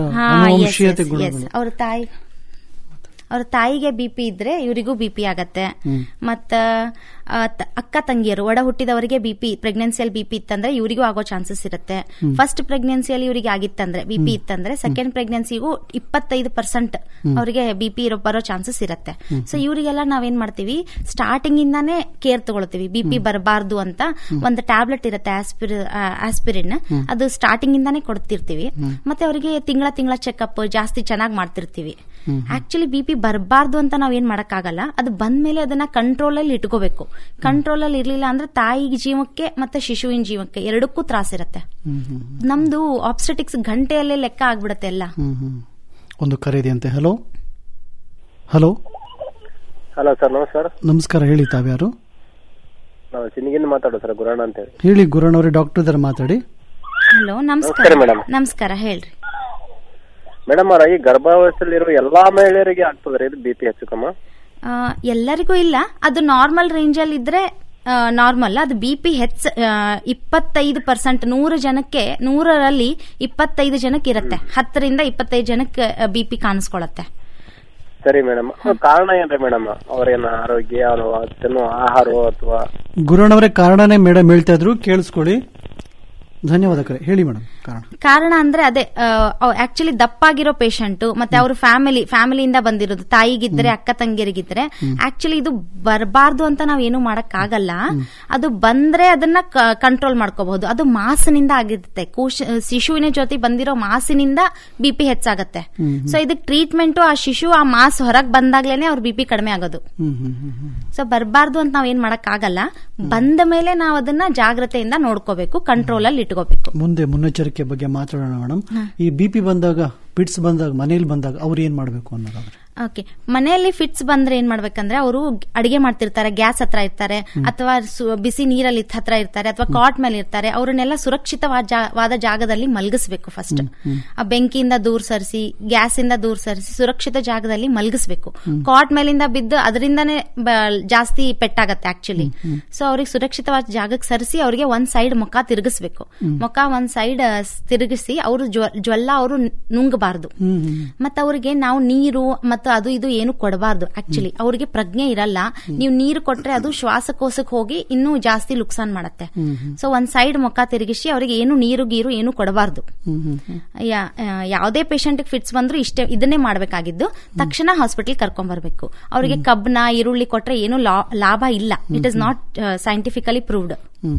ಅವ್ರ ತಾಯಿಗೆ BP ಇದ್ರೆ ಇವರಿಗೂ BP ಆಗತ್ತೆ. ಮತ್ತ ಅಕ್ಕ ತಂಗಿಯರು, ಒಡ ಹುಟ್ಟಿದವರಿಗೆ BP, ಪ್ರೆಗ್ನೆನ್ಸಿಯಲ್ಲಿ BP ಇತ್ತಂದ್ರೆ ಇವರಿಗೂ ಆಗೋ ಚಾನ್ಸಸ್ ಇರುತ್ತೆ. ಫಸ್ಟ್ ಪ್ರೆಗ್ನೆನ್ಸಿಯಲ್ಲಿ ಇವರಿಗೆ ಆಗಿತ್ತಂದ್ರೆ BP ಇತ್ತಂದ್ರೆ ಸೆಕೆಂಡ್ ಪ್ರೆಗ್ನೆನ್ಸಿಗೂ 25% ಅವರಿಗೆ BP ಬರೋ ಚಾನ್ಸಸ್ ಇರುತ್ತೆ. ಸೊ ಇವರಿಗೆಲ್ಲ ನಾವೇನ್ ಮಾಡ್ತೀವಿ, ಸ್ಟಾರ್ಟಿಂಗ್ ಇಂದಾನೇ ಕೇರ್ ತಗೊಳ್ತೀವಿ. BP ಬರಬಾರ್ದು ಅಂತ ಒಂದು ಟ್ಯಾಬ್ಲೆಟ್ ಇರುತ್ತೆ, ಆಸ್ಪಿರಿನ್. ಅದು ಸ್ಟಾರ್ಟಿಂಗ್ ಇಂದಾನೇ ಕೊಡ್ತಿರ್ತೀವಿ. ಮತ್ತೆ ಅವರಿಗೆ ತಿಂಗಳ ಚೆಕ್ಅಪ್ ಜಾಸ್ತಿ ಚೆನ್ನಾಗಿ ಮಾಡ್ತಿರ್ತೀವಿ. ಆಕ್ಚುಲಿ BP ಬರಬಾರ್ದು ಅಂತ ನಾವೇನ್ ಮಾಡಕ್ಕಾಗಲ್ಲ. ಅದು ಬಂದ್ಮೇಲೆ ಅದನ್ನ ಕಂಟ್ರೋಲ್ ಅಲ್ಲಿ ಇಟ್ಕೋಬೇಕು. ಕಂಟ್ರೋಲ್ ಅಲ್ಲಿ ಇರ್ಲಿಲ್ಲ ಅಂದ್ರೆ ತಾಯಿಗೆ ಜೀವಕ್ಕೆ ಮತ್ತೆ ಶಿಶುವಿನ ಜೀವಕ್ಕೆ ಎರಡಕ್ಕೂ ತ್ರಾಸಿರತ್ತೆ. ನಮ್ದು ಆಬ್ಸ್ಟೆಟಿಕ್ಸ್ ಗಂಟೆಯಲ್ಲೇ ಲೆಕ್ಕ ಆಗ್ಬಿಡತ್ತೆ ಎಲ್ಲ. ಒಂದು ಕರೆ ಇದೆಯಂತೆ. ಹಲೋ ಹಲೋ ಹಲೋ ಸರ್, ನಮಸ್ಕಾರ. ನಮಸ್ಕಾರ, ಹೇಳಿ ತಾವ್ಯಾರು? ನಾವು ಸಿನಿಗಿಂದ ಮಾತಾಡೋದು ಸರ್, ಗುರಣ್ಣ ಅಂತ ಹೇಳಿ. ಹೇಳಿ ಗುರಣ್ಣ ಅವರೇ, ಡಾಕ್ಟರ್ ಇದಾರೆ, ಮಾತಾಡಿ. ಹಲೋ, ನಮಸ್ಕಾರ ಮೇಡಮ್. ನಮಸ್ಕಾರ, ಹೇಳ್ರಿ ಮೇಡಮ್. ಅವರ ಈ ಗರ್ಭಾವಸ್ಥೆಯಲ್ಲಿರೋ ಎಲ್ಲಾ ಮಹಿಳೆಯರಿಗೆ ಆಗ್ತದ್ರಿ ಇದು BP ಹೆಚ್ಚು ಕಮ್ಮ? ಎಲ್ಲರಿಗೂ ಇಲ್ಲ, ಅದು ನಾರ್ಮಲ್ ರೇಂಜ್ ಅಲ್ಲಿ ಇದ್ರೆ ನಾರ್ಮಲ್. ಅದು BP 25%, 100 ಜನಕ್ಕೆ 100ರಲ್ಲಿ 25 ಜನಕ್ಕೆ ಇರುತ್ತೆ. 10ರಿಂದ 25 ಜನಕ್ಕೆ BP ಕಾಣಿಸ್ಕೊಳತ್ತೆ. ಸರಿ ಮೇಡಮ್, ಕಾರಣ ಏನ್ರಿ ಮೇಡಮ್? ಅವ್ರೇನ ಆರೋಗ್ಯ ಆಹಾರ ಅಥವಾ? ಗುರುಣ್ಣವರೇ, ಕಾರಣನೇ ಮೇಡಮ್ ಹೇಳ್ತಾ ಇದ್ರು, ಕೇಳಿಸ್ಕೊಳ್ಳಿ. ಧನ್ಯವಾದ. ಹೇಳಿ ಮೇಡಮ್. ಕಾರಣ ಅಂದ್ರೆ ಅದೇ ಆಕ್ಚುಲಿ ದಪ್ಪಾಗಿರೋ ಪೇಷಂಟ್, ಮತ್ತೆ ಅವ್ರ ಫ್ಯಾಮಿಲಿಯಿಂದ ಬಂದಿರೋದು, ತಾಯಿಗಿದ್ರೆ ಅಕ್ಕ ತಂಗಿಯರಿಗಿದ್ರೆ ಆಕ್ಚುಲಿ ಇದು ಬರಬಾರ್ದು ಅಂತ ನಾವ್ ಏನು ಮಾಡಕ್ ಆಗಲ್ಲ. ಅದು ಬಂದ್ರೆ ಅದನ್ನ ಕಂಟ್ರೋಲ್ ಮಾಡ್ಕೋಬಹುದು. ಅದು ಮಾಸಿನಿಂದ ಆಗಿರುತ್ತೆ. ಶಿಶುವಿನ ಜೊತೆ ಬಂದಿರೋ ಮಾಸಿನಿಂದ BP ಹೆಚ್ಚಾಗತ್ತೆ. ಸೊ ಇದಕ್ ಟ್ರೀಟ್ಮೆಂಟ್ ಆ ಶಿಶು ಆ ಮಾಸ್ ಹೊರಗ್ ಬಂದಾಗ್ಲೇನೆ ಅವ್ರ BP ಕಡಿಮೆ ಆಗೋದು. ಸೊ ಬರಬಾರ್ದು ಅಂತ ನಾವ್ ಏನ್ ಮಾಡಕ್ ಆಗಲ್ಲ. ಬಂದ ಮೇಲೆ ನಾವ್ ಅದನ್ನ ಜಾಗ್ರತೆಯಿಂದ ನೋಡ್ಕೋಬೇಕು, ಕಂಟ್ರೋಲ್ ಅಲ್ಲಿ ಇಟ್ಕೋಬೇಕು. ಮುಂದೆ ಮುನ್ನೆಚ್ಚರಿಕೆ ಬಗ್ಗೆ ಮಾತಾಡೋಣ ಮೇಡಮ್. ಈ BP ಬಂದಾಗ, ಪಿಟ್ಸ್ ಬಂದಾಗ, ಮನೇಲಿ ಬಂದಾಗ ಅವ್ರು ಏನ್ ಮಾಡ್ಬೇಕು ಅನ್ನೋದಾದ್ರೆ? ಓಕೆ, ಮನೆಯಲ್ಲಿ ಫಿಟ್ಸ್ ಬಂದ್ರೆ ಏನ್ ಮಾಡ್ಬೇಕಂದ್ರೆ, ಅವರು ಅಡಿಗೆ ಮಾಡ್ತಿರ್ತಾರೆ, ಗ್ಯಾಸ್ ಹತ್ರ ಇರ್ತಾರೆ, ಅಥವಾ ಬಿಸಿ ನೀರಲ್ಲಿ ಹತ್ರ ಇರ್ತಾರೆ, ಅಥವಾ ಕಾಟ್ ಮೇಲೆ ಇರ್ತಾರೆ. ಅವ್ರನ್ನೆಲ್ಲ ಸುರಕ್ಷಿತವಾದ ಜಾಗದಲ್ಲಿ ಮಲಗಿಸ್ಬೇಕು. ಫಸ್ಟ್ ಆ ಬೆಂಕಿಯಿಂದ ದೂರ ಸರಿಸಿ, ಗ್ಯಾಸ್ ಇಂದ ದೂರ ಸರಿಸಿ, ಸುರಕ್ಷಿತ ಜಾಗದಲ್ಲಿ ಮಲಗಿಸ್ಬೇಕು. ಕಾಟ್ ಮೇಲಿಂದ ಬಿದ್ದು ಅದರಿಂದಾನೇ ಜಾಸ್ತಿ ಪೆಟ್ಟಾಗತ್ತೆ ಆಕ್ಚುಲಿ. ಸೊ ಅವ್ರಿಗೆ ಸುರಕ್ಷಿತವಾದ ಜಾಗಕ್ಕೆ ಸರಿಸಿ, ಅವ್ರಿಗೆ ಒಂದ್ ಸೈಡ್ ಮುಖ ತಿರುಗಿಸ್ಬೇಕು. ಮುಖ ಒಂದ್ ಸೈಡ್ ತಿರುಗಿಸಿ, ಅವರು ಜ್ವಲ್ಲ ಅವರು ಮಲಗಬಾರ್ದು. ಮತ್ತೆ ಅವರಿಗೆ ನಾವು ನೀರು ಮತ್ತು ಅದು ಇದು ಏನು ಕೊಡಬಾರ್ದು. ಆಕ್ಚುಲಿ ಅವ್ರಿಗೆ ಪ್ರಜ್ಞೆ ಇರಲ್ಲ. ನೀವು ನೀರು ಕೊಟ್ರೆ ಅದು ಶ್ವಾಸಕೋಶಕ್ಕೆ ಹೋಗಿ ಇನ್ನೂ ಜಾಸ್ತಿ ಲುಕ್ಸಾನ್ ಮಾಡತ್ತೆ. ಸೊ ಒಂದ್ ಸೈಡ್ ಮುಖ ತಿರುಗಿಸಿ ಅವ್ರಿಗೆ ಏನು ನೀರು ಗೀರು ಏನು ಕೊಡಬಾರ್ದು. ಯಾವುದೇ ಪೇಷಂಟ್ ಫಿಟ್ಸ್ ಬಂದ್ರು ಇದನ್ನೇ ಮಾಡಬೇಕಾಗಿದ್ದು. ತಕ್ಷಣ ಹಾಸ್ಪಿಟಲ್ ಕರ್ಕೊಂಡ್ ಬರ್ಬೇಕು. ಅವರಿಗೆ ಕಬ್ನ ಈರುಳ್ಳಿ ಕೊಟ್ರೆ ಏನು ಲಾಭ ಇಲ್ಲ. It is not scientifically proved.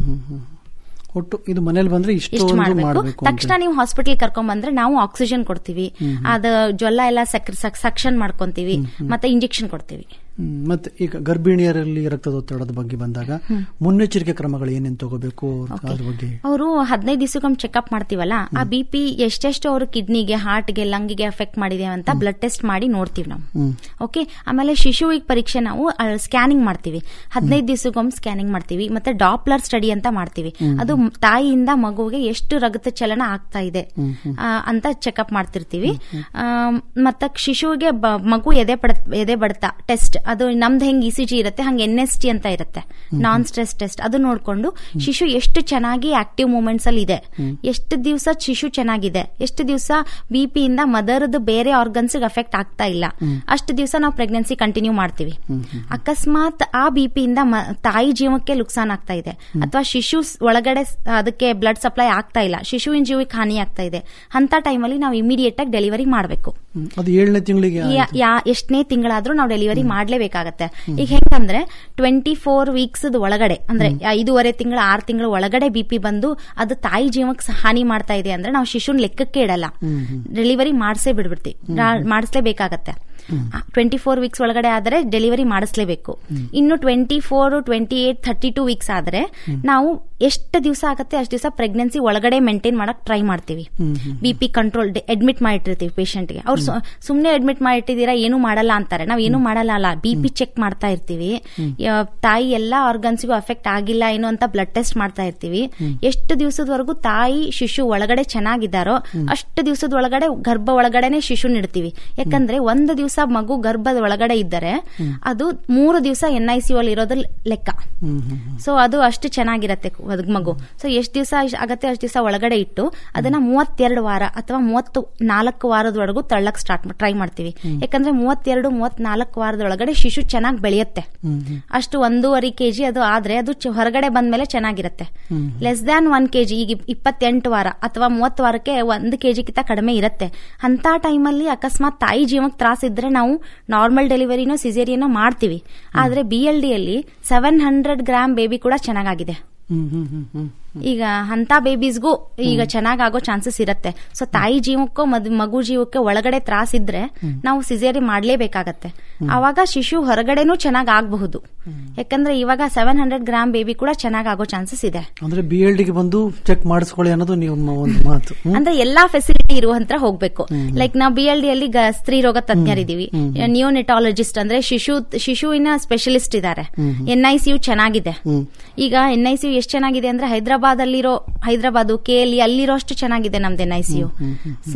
ಒಟ್ಟು ಇದು ಮನೇಲಿ ಬಂದ್ರೆ ಇಷ್ಟು ಮಾಡಬೇಕು. ತಕ್ಷಣ ನೀವು ಹಾಸ್ಪಿಟಲ್ ಕರ್ಕೊಂಡ್ ಬಂದ್ರೆ ನಾವು ಆಕ್ಸಿಜನ್ ಕೊಡ್ತೀವಿ, ಅದ ಜ್ವಲ ಎಲ್ಲ ಸಕ್ಷನ್ ಮಾಡ್ಕೊಂತೀವಿ, ಮತ್ತೆ ಇಂಜೆಕ್ಷನ್ ಕೊಡ್ತೀವಿ. ಮತ್ತೆ ಈಗ ಗರ್ಭಿಣಿಯರಲ್ಲಿ ರಕ್ತದೊತ್ತಡದ ಬಗ್ಗೆ ಬಂದಾಗ ಮುನ್ನೆಚ್ಚರಿಕೆ ಕ್ರಮಗಳು ಏನೇನು ತಗೋಬೇಕು ಅದ್ರ ಬಗ್ಗೆ? ಅವರು 15 ದಿವಸಕ್ಕೊಮ್ಮೆ ಚೆಕ್ಅಪ್ ಮಾಡ್ತೀವಲ್ಲ, ಆ ಬಿಪಿ ಎಷ್ಟೆಷ್ಟು ಅವರು ಕಿಡ್ನಿಗೆ, ಹಾರ್ಟ್ಗೆ, ಲಂಗಿಗೆ ಎಫೆಕ್ಟ್ ಮಾಡಿದೆ ಅಂತ ಬ್ಲಡ್ ಟೆಸ್ಟ್ ಮಾಡಿ ನೋಡ್ತೀವಿ ನಾವು. ಓಕೆ. ಆಮೇಲೆ ಶಿಶುವಿಗೆ ಪರೀಕ್ಷೆ ನಾವು ಸ್ಕ್ಯಾನಿಂಗ್ ಮಾಡ್ತೀವಿ. 15 ದಿವಸಕ್ಕೊಮ್ಮೆ ಸ್ಕ್ಯಾನಿಂಗ್ ಮಾಡ್ತೀವಿ. ಮತ್ತೆ ಡಾಪ್ಲರ್ ಸ್ಟಡಿ ಅಂತ ಮಾಡ್ತೀವಿ. ಅದು ತಾಯಿಯಿಂದ ಮಗುವಿಗೆ ಎಷ್ಟು ರಕ್ತ ಚಲನ ಆಗ್ತಾ ಇದೆ ಅಂತ ಚೆಕ್ಅಪ್ ಮಾಡ್ತಿರ್ತೀವಿ. ಮತ್ತೆ ಶಿಶುವಿಗೆ ಮಗು ಎದೆ ಬಡ್ತ ಟೆಸ್ಟ್, ಅದು ನಮ್ದು ಹೆಂಗ್ ಇಸಿಜಿ ಇರುತ್ತೆ ಹಂಗೆ NST ಅಂತ ಇರುತ್ತೆ, ನಾನ್ ಸ್ಟ್ರೆಸ್ ಟೆಸ್ಟ್. ಅದು ನೋಡ್ಕೊಂಡು ಶಿಶು ಎಷ್ಟು ಚೆನ್ನಾಗಿ ಆಕ್ಟಿವ್ ಮೂವ್ಮೆಂಟ್ಸ್ ಅಲ್ಲಿ ಇದೆ, ಎಷ್ಟು ದಿವಸ ಶಿಶು ಚೆನ್ನಾಗಿದೆ, ಎಷ್ಟು ದಿವಸ ಬಿಪಿ ಇಂದ ಮದರ್ದು ಬೇರೆ ಆರ್ಗನ್ಸ್ ಅಫೆಕ್ಟ್ ಆಗ್ತಾ ಇಲ್ಲ, ಅಷ್ಟು ದಿವಸ ನಾವು ಪ್ರೆಗ್ನೆನ್ಸಿ ಕಂಟಿನ್ಯೂ ಮಾಡ್ತೀವಿ. ಅಕಸ್ಮಾತ್ ಆ ಬಿಪಿ ಇಂದ ತಾಯಿ ಜೀವಕ್ಕೆ ನುಕ್ಸಾನ್ ಆಗ್ತಾ ಇದೆ, ಅಥವಾ ಶಿಶು ಒಳಗಡೆ ಅದಕ್ಕೆ ಬ್ಲಡ್ ಸಪ್ಲೈ ಆಗ್ತಾ ಇಲ್ಲ, ಶಿಶುವಿನ ಜೀವಕ್ಕೆ ಹಾನಿ ಆಗ್ತಾ ಇದೆ, ಅಂತ ಟೈಮಲ್ಲಿ ನಾವು ಇಮಿಡಿಯೇಟ್ ಆಗಿ ಡೆಲಿವರಿ ಮಾಡಬೇಕು. ಅದು 7ನೇ ತಿಂಗಳಿಗೆ ಎಷ್ಟನೇ ತಿಂಗಳಾದ್ರೂ ನಾವು ಡೆಲಿವರಿ ಮಾಡ್ಲೇಬೇಕಾಗತ್ತೆ. ಈಗ ಹೆಂಗಂದ್ರೆ 24 ವೀಕ್ಸ್ ಒಳಗಡೆ, ಅಂದ್ರೆ 5.5 ತಿಂಗಳ 6 ತಿಂಗಳ ಒಳಗಡೆ ಬಿಪಿ ಬಂದು ಅದು ತಾಯಿ ಜೀವಕ್ಕೆ ಹಾನಿ ಮಾಡ್ತಾ ಇದೆ ಅಂದ್ರೆ ನಾವು ಶಿಶುನ್ ಲೆಕ್ಕಕ್ಕೆ ಇಡಲ್ಲ, ಡೆಲಿವರಿ ಮಾಡಿಸ್ಲೇಬೇಕಾಗತ್ತೆ. 24 ವೀಕ್ಸ್ ಒಳಗಡೆ ಆದರೆ ಡೆಲಿವರಿ ಮಾಡಿಸ್ಲೇಬೇಕು. ಇನ್ನು 24, 28, 32 ವೀಕ್ಸ್ ಆದ್ರೆ ನಾವು ಎಷ್ಟು ದಿವಸ ಆಗತ್ತೆ ಅಷ್ಟು ದಿವಸ ಪ್ರೆಗ್ನೆನ್ಸಿ ಒಳಗಡೆ ಮೇಂಟೈನ್ ಮಾಡಕ್ ಟ್ರೈ ಮಾಡ್ತೀವಿ. ಬಿಪಿ ಕಂಟ್ರೋಲ್ ಅಡ್ಮಿಟ್ ಮಾಡಿರ್ತೀವಿ ಪೇಷಂಟ್ಗೆ. ಅವ್ರು ಸುಮ್ನೆ ಅಡ್ಮಿಟ್ ಮಾಡಿಟ್ಟಿದ್ದೀರಾ ಏನು ಮಾಡಲ್ಲ ಅಂತಾರೆ. ನಾವ್ ಏನು ಮಾಡಲ್ಲ, ಬಿಪಿ ಚೆಕ್ ಮಾಡ್ತಾ ಇರ್ತೀವಿ. ತಾಯಿ ಎಲ್ಲಾ ಆರ್ಗನ್ಸ್ಗೂ ಅಫೆಕ್ಟ್ ಆಗಿಲ್ಲ ಏನು ಅಂತ ಬ್ಲಡ್ ಟೆಸ್ಟ್ ಮಾಡ್ತಾ ಇರ್ತೀವಿ. ಎಷ್ಟು ದಿವಸದವರೆಗೂ ತಾಯಿ ಶಿಶು ಒಳಗಡೆ ಚೆನ್ನಾಗಿದ್ದಾರೋ ಅಷ್ಟು ದಿವಸದ ಒಳಗಡೆ ಗರ್ಭ ಒಳಗಡೆನೆ ಶಿಶು ಇಡ್ತೀವಿ. ಯಾಕಂದ್ರೆ ಒಂದು ದಿವಸ ಮಗು ಗರ್ಭದ ಒಳಗಡೆ ಇದ್ದರೆ ಅದು 3 ದಿವಸ NICU ಅಲ್ಲಿ ಇರೋದ್ರ ಲೆಕ್ಕ. ಸೊ ಅದು ಅಷ್ಟು ಚೆನ್ನಾಗಿರತ್ತೆ ಮಗು. ಸೊ ಎಷ್ಟು ದಿವಸ ಆಗತ್ತೆ ಅಷ್ಟು ದಿವಸ ಒಳಗಡೆ ಇಟ್ಟು ಅದನ್ನ 32 ವಾರ ಅಥವಾ 34 ವಾರದವರೆಗೂ ತಳ್ಳಕ್ ಟ್ರೈ ಮಾಡ್ತೀವಿ. ಯಾಕಂದ್ರೆ 32-34 ವಾರದೊಳಗಡೆ ಶಿಶು ಚೆನ್ನಾಗಿ ಬೆಳೆಯುತ್ತೆ. ಅಷ್ಟು 1.5 kg ಅದು ಆದ್ರೆ ಅದು ಹೊರಗಡೆ ಬಂದ್ಮೇಲೆ ಚೆನ್ನಾಗಿರುತ್ತೆ. ಲೆಸ್ ದ್ಯಾನ್ 1 kg, ಈಗ 28 ವಾರ ಅಥವಾ 30 ವಾರಕ್ಕೆ 1 kg ಗಿಂತ ಕಡಿಮೆ ಇರುತ್ತೆ. ಅಂತ ಟೈಮಲ್ಲಿ ಅಕಸ್ಮಾತ್ ತಾಯಿ ಜೀವಕ್ಕೆ ತ್ರಾಸ ಇದ್ರೆ ನಾವು ನಾರ್ಮಲ್ ಡೆಲಿವರಿನೋ ಸಿಸೇರಿಯನೋ ಮಾಡ್ತೀವಿ. ಆದ್ರೆ BLD ಅಲ್ಲಿ 700 ಗ್ರಾಮ್ ಬೇಬಿ ಕೂಡ ಚೆನ್ನಾಗಿದೆ. ಈಗ ಅಂತ ಬೇಬೀಸ್ಗೂ ಈಗ ಚೆನ್ನಾಗೋ ಚಾನ್ಸಸ್ ಇರುತ್ತೆ. ಸೊ ತಾಯಿ ಜೀವಕ್ಕೋ ಮಗು ಜೀವಕ್ಕೆ ಒಳಗಡೆ ತ್ರಾಸ ಇದ್ರೆ ನಾವು ಸಿಸೇರಿಯನ್ ಮಾಡ್ಲೇಬೇಕಾಗತ್ತೆ. ಆವಾಗ ಶಿಶು ಹೊರಗಡೆನೂ ಚೆನ್ನಾಗ್ ಆಗಬಹುದು. ಯಾಕಂದ್ರೆ ಇವಾಗ 700 ಗ್ರಾಮ್ ಬೇಬಿ ಕೂಡ ಚೆನ್ನಾಗ್ ಆಗೋ ಚಾನ್ಸಸ್ ಇದೆ. ಅಂದ್ರೆ BLDಗೆ ಬಂದು ಚೆಕ್ ಮಾಡಿಸ್ಕೊಳ್ಳಿ ಅನ್ನೋದು ನಿಮ್ಮ ಒಂದು ಮಾತು. ಅಂದ್ರೆ ಎಲ್ಲಾ ಫೆಸಿಲಿಟಿ ಇರುವಂತ ಹೋಗ್ಬೇಕು. ಲೈಕ್ ನಾವು BLD ಅಲ್ಲಿ ಸ್ತ್ರೀ ರೋಗ ತಜ್ಞರಿದೀವಿ, ನಿಯೋನೆಟಾಲಜಿಸ್ಟ್ ಅಂದ್ರೆ ಶಿಶುವಿನ ಸ್ಪೆಷಲಿಸ್ಟ್ ಇದ್ದಾರೆ, NICU ಚೆನ್ನಾಗಿದೆ. ಈಗ NICU ಎಷ್ಟು ಚೆನ್ನಾಗಿದೆ ಅಂದ್ರೆ ಹೈದರಾಬಾದ್ KLE ಅಲ್ಲಿರೋ ಅಷ್ಟು ಚೆನ್ನಾಗಿದೆ ನಮ್ದು NICU. ಸೊ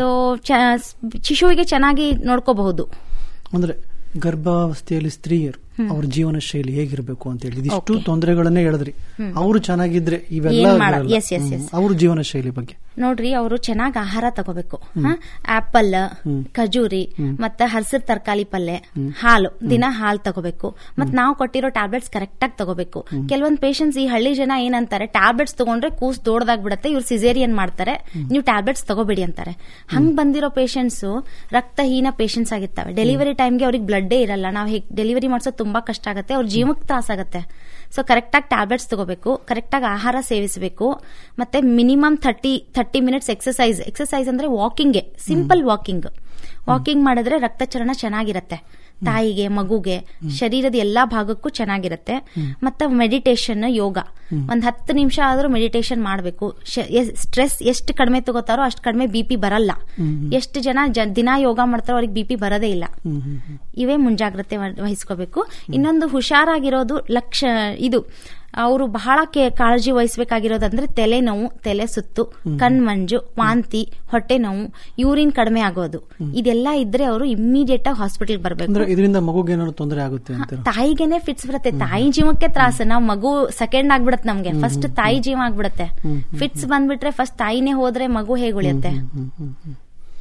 ಶಿಶುವಿಗೆ ಚೆನ್ನಾಗಿ ನೋಡ್ಕೋಬಹುದು. ಅಂದ್ರೆ ಗರ್ಭಾವಸ್ಥೆಯಲ್ಲಿ ಸ್ತ್ರೀಯರು ಅವ್ರ ಜೀವನ ಶೈಲಿ ಹೇಗಿರ್ಬೇಕು ಅಂತ ಹೇಳಿ ಇದಿಷ್ಟು ತೊಂದರೆಗಳನ್ನೇ ಹೇಳಿದ್ರಿ. ಅವರು ಚೆನ್ನಾಗಿದ್ರೆ ಇವೆಲ್ಲ ಅವ್ರ ಜೀವನ ಶೈಲಿ ಬಗ್ಗೆ ನೋಡ್ರಿ. ಅವರು ಚೆನ್ನಾಗಿ ಆಹಾರ ತಗೋಬೇಕು. ಆಪಲ್, ಖಜೂರಿ, ಮತ್ತೆ ಹಸಿರು ತರಕಾರಿ ಪಲ್ಯ, ಹಾಲು, ದಿನ ಹಾಲು ತಗೋಬೇಕು. ಮತ್ ನಾವು ಕೊಟ್ಟಿರೋ ಟ್ಯಾಬ್ಲೆಟ್ಸ್ ಕರೆಕ್ಟ್ ಆಗಿ ತಗೋಬೇಕು. ಕೆಲವೊಂದು ಪೇಷಂಟ್ಸ್ ಈ ಹಳ್ಳಿ ಜನ ಏನಂತಾರೆ, ಟ್ಯಾಬ್ಲೆಟ್ಸ್ ತಗೊಂಡ್ರೆ ಕೂಸ್ ದೊಡ್ಡದಾಗ್ಬಿಡತ್ತೆ, ಇವ್ರು ಸಿಸೇರಿಯನ್ ಮಾಡ್ತಾರೆ, ನೀವು ಟ್ಯಾಬ್ಲೆಟ್ಸ್ ತಗೋಬೇಡಿ ಅಂತಾರೆ. ಹಂಗ್ ಬಂದಿರೋ ಪೇಷಂಟ್ಸ್ ರಕ್ತಹೀನ ಪೇಷಂಟ್ಸ್ ಆಗಿರ್ತವೆ. ಡೆಲಿವರಿ ಟೈಮ್ಗೆ ಅವ್ರಿಗೆ ಬ್ಲಡ್ಡೇ ಇರಲ್ಲ. ನಾವು ಡೆಲಿವರಿ ಮಾಡಿಸೋದು ತುಂಬಾ ಕಷ್ಟ ಆಗುತ್ತೆ, ಅವ್ರ ಜೀವಕ್ಕೆ ತ್ರಾಸ ಆಗುತ್ತೆ. ಸೊ ಕರೆಕ್ಟಾಗಿ ಟ್ಯಾಬ್ಲೆಟ್ಸ್ ತಗೋಬೇಕು, ಕರೆಕ್ಟಾಗಿ ಆಹಾರ ಸೇವಿಸಬೇಕು. ಮತ್ತೆ ಮಿನಿಮಮ್ 30 ಮಿನಿಟ್ಸ್ ಎಕ್ಸರ್ಸೈಸ್ ಅಂದ್ರೆ ವಾಕಿಂಗ್, ಸಿಂಪಲ್ ವಾಕಿಂಗ್ ಮಾಡಿದ್ರೆ ರಕ್ತಚಲನ ಚೆನ್ನಾಗಿರುತ್ತೆ. ತಾಯಿಗೆ, ಮಗುಗೆ, ಶರೀರದ ಎಲ್ಲಾ ಭಾಗಕ್ಕೂ ಚೆನ್ನಾಗಿರುತ್ತೆ. ಮತ್ತೆ ಮೆಡಿಟೇಷನ್, ಯೋಗ, ಒಂದ್ 10 ನಿಮಿಷ ಆದ್ರೂ ಮೆಡಿಟೇಷನ್ ಮಾಡಬೇಕು. ಸ್ಟ್ರೆಸ್ ಎಷ್ಟು ಕಡಿಮೆ ತಗೋತಾರೋ ಅಷ್ಟು ಕಡಿಮೆ BP ಬರಲ್ಲ. ಎಷ್ಟು ಜನ ದಿನ ಯೋಗ ಮಾಡ್ತಾರೋ ಅವ್ರಿಗೆ BP ಬರೋದೇ ಇಲ್ಲ. ಇವೇ ಮುಂಜಾಗ್ರತೆ ವಹಿಸ್ಕೋಬೇಕು. ಇನ್ನೊಂದು ಹುಷಾರಾಗಿರೋದು ಇದು ಅವರು ಬಹಳ ಕಾಳಜಿ ವಹಿಸಬೇಕಾಗಿರೋದಂದ್ರೆ ತಲೆನೋವು, ತಲೆ ಸುತ್ತು, ಕಣ್ಮಂಜು, ವಾಂತಿ, ಹೊಟ್ಟೆ ನೋವು, ಯೂರಿನ್ ಕಡಿಮೆ ಆಗೋದು, ಇದೆಲ್ಲ ಇದ್ರೆ ಅವರು ಇಮಿಡಿಯೇಟ್ ಆಗಿ ಹಾಸ್ಪಿಟಲ್ ಬರಬೇಕು. ಇದರಿಂದ ಮಗುಗೆ ಏನಾದ್ರು ತೊಂದರೆ ಆಗುತ್ತೆ? ತಾಯಿಗೆನೆ ಫಿಟ್ಸ್ ಬರುತ್ತೆ, ತಾಯಿ ಜೀವಕ್ಕೆ ತ್ರಾಸ. ನಾವು ಮಗು ಸೆಕೆಂಡ್ ಆಗ್ಬಿಡತ್ತೆ, ನಮ್ಗೆ ಫಸ್ಟ್ ತಾಯಿ ಜೀವ ಆಗ್ಬಿಡತ್ತೆ. ಫಿಟ್ಸ್ ಬಂದ್ಬಿಟ್ರೆ ಫಸ್ಟ್ ತಾಯಿನೇ ಹೋದ್ರೆ ಮಗು ಹೇಗೆ ಉಳಿಯುತ್ತೆ?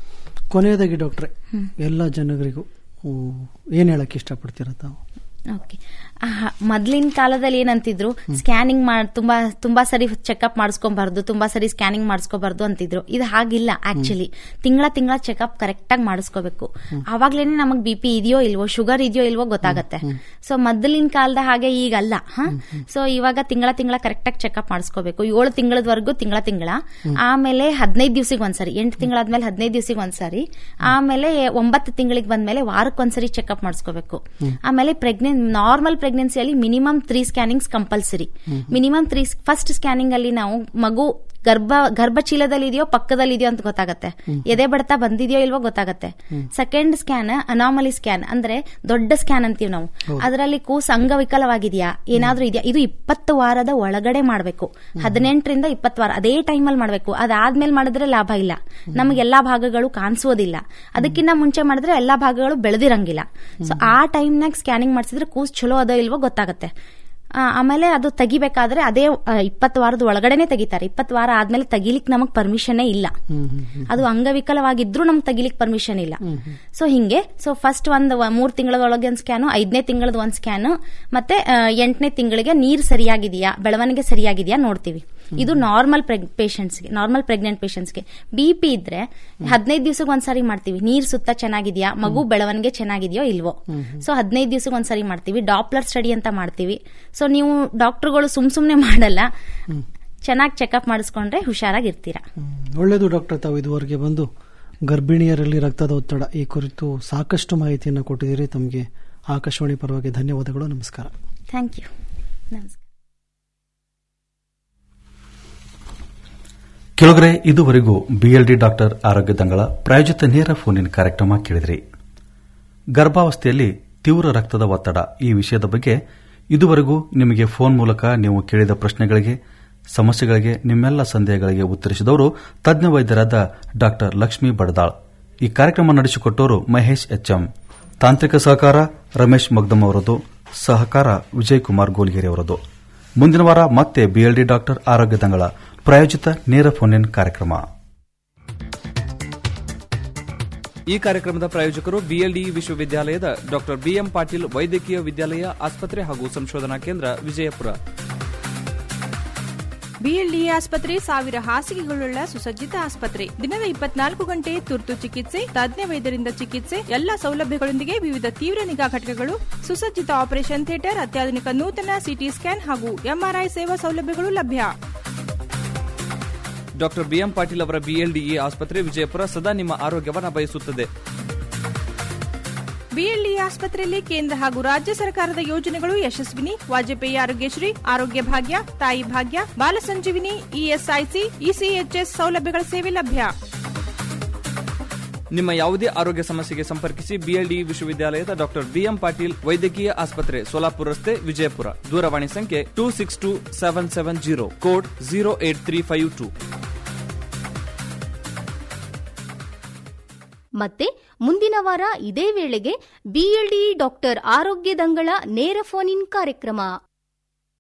ಕೊನೆಯದಾಗಿ ಡಾಕ್ಟ್ರೆ, ಎಲ್ಲ ಜನರಿಗೂ ಏನ್ ಹೇಳಕ್ ಇಷ್ಟಪಡ್ತೀರ ತಾವು? ಓಕೆ, ಮೊದ್ಲಿನ ಕಾಲದಲ್ಲಿ ಏನಂತಿದ್ರು, ಸ್ಕ್ಯಾನಿಂಗ್ ತುಂಬಾ ಸರಿ ಚೆಕಪ್ ಮಾಡಿಸ್ಕೊಬಾರ್ದು, ತುಂಬಾ ಸರಿ ಸ್ಕ್ಯಾನಿಂಗ್ ಮಾಡಿಸ್ಕೋಬಾರ್ದು ಅಂತಿದ್ರು. ಇದು ಹಾಗಿಲ್ಲ. ಆಕ್ಚುಲಿ ತಿಂಗಳ ಚೆಕಪ್ ಕರೆಕ್ಟ್ ಆಗಿ ಮಾಡಿಸ್ಕೋಬೇಕು. ಅವಾಗ್ಲೇನೆ ನಮಗ್ BP ಇದೆಯೋ ಇಲ್ವೋ, ಶುಗರ್ ಇದೆಯೋ ಇಲ್ವೋ ಗೊತ್ತಾಗತ್ತೆ. ಸೊ ಮೊದಲಿನ ಕಾಲದ ಹಾಗೆ ಈಗಲ್ಲ. ಸೊ ಇವಾಗ ತಿಂಗಳ ಕರೆಕ್ಟ್ ಆಗಿ ಚೆಕಪ್ ಮಾಡಿಸ್ಕೋಬೇಕು. 7 ತಿಂಗಳವರೆಗೂ ತಿಂಗಳ, ಆಮೇಲೆ 15 ದಿವಸಕ್ಕೆ ಒಂದ್ಸರಿ, 8 ತಿಂಗಳಾದ್ಮೇಲೆ 15 ದಿವಸಕ್ಕೆ ಒಂದ್ಸರಿ, ಆಮೇಲೆ 9 ತಿಂಗಳಿಗೆ ಬಂದ್ಮೇಲೆ ವಾರಕ್ಕೊಂದ್ಸರಿ ಚೆಕಪ್ ಮಾಡಿಸ್ಕೋಬೇಕು. ಆಮೇಲೆ ನಾರ್ಮಲ್ ಪ್ರೆಗ್ನೆನ್ಸಿಯಲ್ಲಿ minimum 3 scannings compulsory. Minimum 3 first scanning ಅಲ್ಲಿ ನಾವು ಮಗು ಗರ್ಭಚೀಲದಲ್ಲಿ ಇದೆಯೋ ಪಕ್ಕದಲ್ಲಿ ಇದೆಯೋ ಅಂತ ಗೊತ್ತಾಗತ್ತೆ. ಎದೆ ಬಡ್ತ ಬಂದಿದೆಯೋ ಇಲ್ವೋ ಗೊತ್ತಾಗತ್ತೆ. ಸೆಕೆಂಡ್ ಸ್ಕ್ಯಾನ್ ಅನಾಮಲಿ ಸ್ಕ್ಯಾನ್, ಅಂದ್ರೆ ದೊಡ್ಡ ಸ್ಕ್ಯಾನ್ ಅಂತೀವಿ ನಾವು. ಅದರಲ್ಲಿ ಕೂಸು ಅಂಗವಿಕಲವಾಗಿದೆಯಾ, ಏನಾದ್ರೂ ಇದೆಯಾ, ಇದು 20 ವಾರದ ಒಳಗಡೆ ಮಾಡಬೇಕು. 18ರಿಂದ 20 ವಾರ ಅದೇ ಟೈಮಲ್ಲಿ ಮಾಡಬೇಕು. ಅದಾದ್ಮೇಲೆ ಮಾಡಿದ್ರೆ ಲಾಭ ಇಲ್ಲ, ನಮಗೆ ಎಲ್ಲಾ ಭಾಗಗಳು ಕಾಣಿಸೋದಿಲ್ಲ. ಅದಕ್ಕಿಂತ ಮುಂಚೆ ಮಾಡಿದ್ರೆ ಎಲ್ಲಾ ಭಾಗಗಳು ಬೆಳೆದಿರಂಗಿಲ್ಲ. ಸೊ ಆ ಟೈಮ್ನಾಗ ಸ್ಕ್ಯಾನಿಂಗ್ ಮಾಡಿಸಿದ್ರೆ ಕೂಸು ಚಲೋ ಅದೋ ಇಲ್ವೋ ಗೊತ್ತಾಗತ್ತೆ. ಆಮೇಲೆ ಅದು ತೆಗಿಬೇಕಾದ್ರೆ ಅದೇ 20 ವಾರದ ಒಳಗಡೆನೆ ತೆಗಿತಾರೆ. 20 ವಾರ ಆದ್ಮೇಲೆ ತೆಗಿಲಿಕ್ ನಮಗ್ ಪರ್ಮಿಷನ್ ಇಲ್ಲ. ಅದು ಅಂಗವಿಕಲವಾಗಿದ್ರು ನಮ್ಗೆ ತೆಗಿಲಿಕ್ ಪರ್ಮಿಷನ್ ಇಲ್ಲ. ಸೊ ಹಿಂಗೆ ಫಸ್ಟ್ 3 ತಿಂಗಳೊಳಗೆ ಒಂದು ಸ್ಕ್ಯಾನು, 5ನೇ ತಿಂಗಳದ ಒಂದು ಸ್ಕ್ಯಾನು, ಮತ್ತೆ 8ನೇ ತಿಂಗಳಿಗೆ ನೀರು ಸರಿಯಾಗಿದೆಯಾ, ಬೆಳವಣಿಗೆ ಸರಿಯಾಗಿದೆಯಾ ನೋಡ್ತೀವಿ. ಇದು ನಾರ್ಮಲ್ ಪ್ರೆಗ್ನೆಂಟ್ ಪೇಷಂಟ್ಸ್ಗೆ. BP ಇದ್ರೆ 15 ದಿವಸಕ್ಕೆ ಒಂದ್ಸರಿ ಮಾಡ್ತೀವಿ. ನೀರ್ ಸುತ್ತ ಚೆನ್ನಾಗಿದೆಯಾ, ಮಗು ಬೆಳವಣಿಗೆ ಚೆನ್ನಾಗಿದೆಯೋ ಇಲ್ವೋ. ಸೊ 15 ದಿವಸಕ್ಕೆ ಒಂದ್ಸರಿ ಮಾಡ್ತೀವಿ. ಡಾಪ್ಲರ್ ಸ್ಟಡಿ ಅಂತ ಮಾಡ್ತೀವಿ. ಸೊ ನೀವು ಡಾಕ್ಟರ್ಗಳು ಸುಮ್ನೆ ಮಾಡಲ್ಲ, ಚೆನ್ನಾಗಿ ಚೆಕಪ್ ಮಾಡಿಸ್ಕೊಂಡ್ರೆ ಹುಷಾರಾಗಿರ್ತೀರಾ. ಒಳ್ಳೇದು ಡಾಕ್ಟರ್, ತಾವು ಇದುವರೆಗೆ ಬಂದು ಗರ್ಭಿಣಿಯರಲ್ಲಿ ರಕ್ತದ ಒತ್ತಡ ಈ ಕುರಿತು ಸಾಕಷ್ಟು ಮಾಹಿತಿಯನ್ನು ಕೊಟ್ಟಿದ್ದೀರಿ. ತಮಗೆ ಆಕಾಶವಾಣಿ ಪರವಾಗಿ ಧನ್ಯವಾದಗಳು. ನಮಸ್ಕಾರ. Thank you. ನಮಸ್ಕಾರ. ಕೆಳಗರೆ ಇದುವರೆಗೂ BLD ಡಾಕ್ಟರ್ ಆರೋಗ್ಯ ದಂಗಳ ಪ್ರಾಯೋಜಿತ ನೇರ ಫೋನ್ ಕಾರ್ಯಕ್ರಮ ಕೇಳಿದ್ರಿ. ಗರ್ಭಾವಸ್ಥೆಯಲ್ಲಿ ತೀವ್ರ ರಕ್ತದ ಒತ್ತಡ ಈ ವಿಷಯದ ಬಗ್ಗೆ ಇದುವರೆಗೂ ನಿಮಗೆ ಫೋನ್ ಮೂಲಕ ನೀವು ಕೇಳಿದ ಪ್ರಶ್ನೆಗಳಿಗೆ, ಸಮಸ್ಯೆಗಳಿಗೆ, ನಿಮ್ಮೆಲ್ಲ ಸಂದೇಹಗಳಿಗೆ ಉತ್ತರಿಸಿದವರು ತಜ್ಞ ವೈದ್ಯರಾದ ಡಾಕ್ಟರ್ ಲಕ್ಷ್ಮೀ ಬಡದಾಳ್. ಈ ಕಾರ್ಯಕ್ರಮ ನಡೆಸಿಕೊಟ್ಟವರು ಮಹೇಶ್ HM. ತಾಂತ್ರಿಕ ಸಹಕಾರ ರಮೇಶ್ ಮಗ್ದಮ್ ಅವರದು, ಸಹಕಾರ ವಿಜಯಕುಮಾರ್ ಗೋಲ್ಗೇರಿ ಅವರದು. ಮುಂದಿನ ವಾರ ಮತ್ತೆ BLD ಡಾಕ್ಟರ್ ಆರೋಗ್ಯ ದಂಗಳ ಪ್ರಾಯೋಜಿತ ನೇರ ಫೋನ್ ಕಾರ್ಯಕ್ರಮ. ಈ ಕಾರ್ಯಕ್ರಮದ ಪ್ರಾಯೋಜಕರು BLD ವಿಶ್ವವಿದ್ಯಾಲಯದ ಡಾಕ್ಟರ್ BM ಪಾಟೀಲ್ ವೈದ್ಯಕೀಯ ವಿದ್ಯಾಲಯ ಆಸ್ಪತ್ರೆ ಹಾಗೂ ಸಂಶೋಧನಾ ಕೇಂದ್ರ ವಿಜಯಪುರ. BLD ಆಸ್ಪತ್ರೆ 1000 ಹಾಸಿಗೆಗಳುಳ್ಳ ಸುಸಜ್ಜಿತ ಆಸ್ಪತ್ರೆ. ದಿನದ 24 ಗಂಟೆ ತುರ್ತು ಚಿಕಿತ್ಸೆ, ತಜ್ಞ ವೈದ್ಯರಿಂದ ಚಿಕಿತ್ಸೆ, ಎಲ್ಲಾ ಸೌಲಭ್ಯಗಳೊಂದಿಗೆ ವಿವಿಧ ತೀವ್ರ ನಿಗಾ ಘಟಕಗಳು, ಸುಸಜ್ಜಿತ ಆಪರೇಷನ್ ಥಿಯೇಟರ್, ಅತ್ಯಾಧುನಿಕ ನೂತನ CT ಸ್ಕ್ಯಾನ್ ಹಾಗೂ MRI ಸೇವಾ ಸೌಲಭ್ಯಗಳು ಲಭ್ಯ. ಡಾಕ್ಟರ್ BM ಪಾಟೀಲ್ ಅವರ BLD ಆಸ್ಪತ್ರೆ ವಿಜಯಪುರ ಸದಾ ನಿಮ್ಮ ಆರೋಗ್ಯವನ್ನು ಬಯಸುತ್ತದೆ. BLD ಆಸ್ಪತ್ರೆಯಲ್ಲಿ ಕೇಂದ್ರ ಹಾಗೂ ರಾಜ್ಯ ಸರ್ಕಾರದ ಯೋಜನೆಗಳು ಯಶಸ್ವಿನಿ, ವಾಜಪೇಯಿ ಆರೋಗ್ಯಶ್ರೀ, ಆರೋಗ್ಯ ಭಾಗ್ಯ, ತಾಯಿ ಭಾಗ್ಯ, ಬಾಲ ಸಂಜೀವಿನಿ, ESIC, ECHS ಸೌಲಭ್ಯಗಳ ಸೇವೆ ಲಭ್ಯ. ನಿಮ್ಮ ಯಾವುದೇ ಆರೋಗ್ಯ ಸಮಸ್ಯೆಗೆ ಸಂಪರ್ಕಿಸಿ BLD ವಿಶ್ವವಿದ್ಯಾಲಯದ ಡಾಕ್ಟರ್ BM ಪಾಟೀಲ್ ವೈದ್ಯಕೀಯ ಆಸ್ಪತ್ರೆ, ಸೋಲಾಪುರ ರಸ್ತೆ, ವಿಜಯಪುರ. ದೂರವಾಣಿ ಸಂಖ್ಯೆ 262770, ಕೋಡ್ 08352. ಮತ್ತೆ ಮುಂದಿನ ವಾರ ಇದೇ ವೇಳೆಗೆ BLD ಡಾಕ್ಟರ್ ಆರೋಗ್ಯ ದಂಗಳ ನೇರ ಫೋನ್ ಇನ್ ಕಾರ್ಯಕ್ರಮ.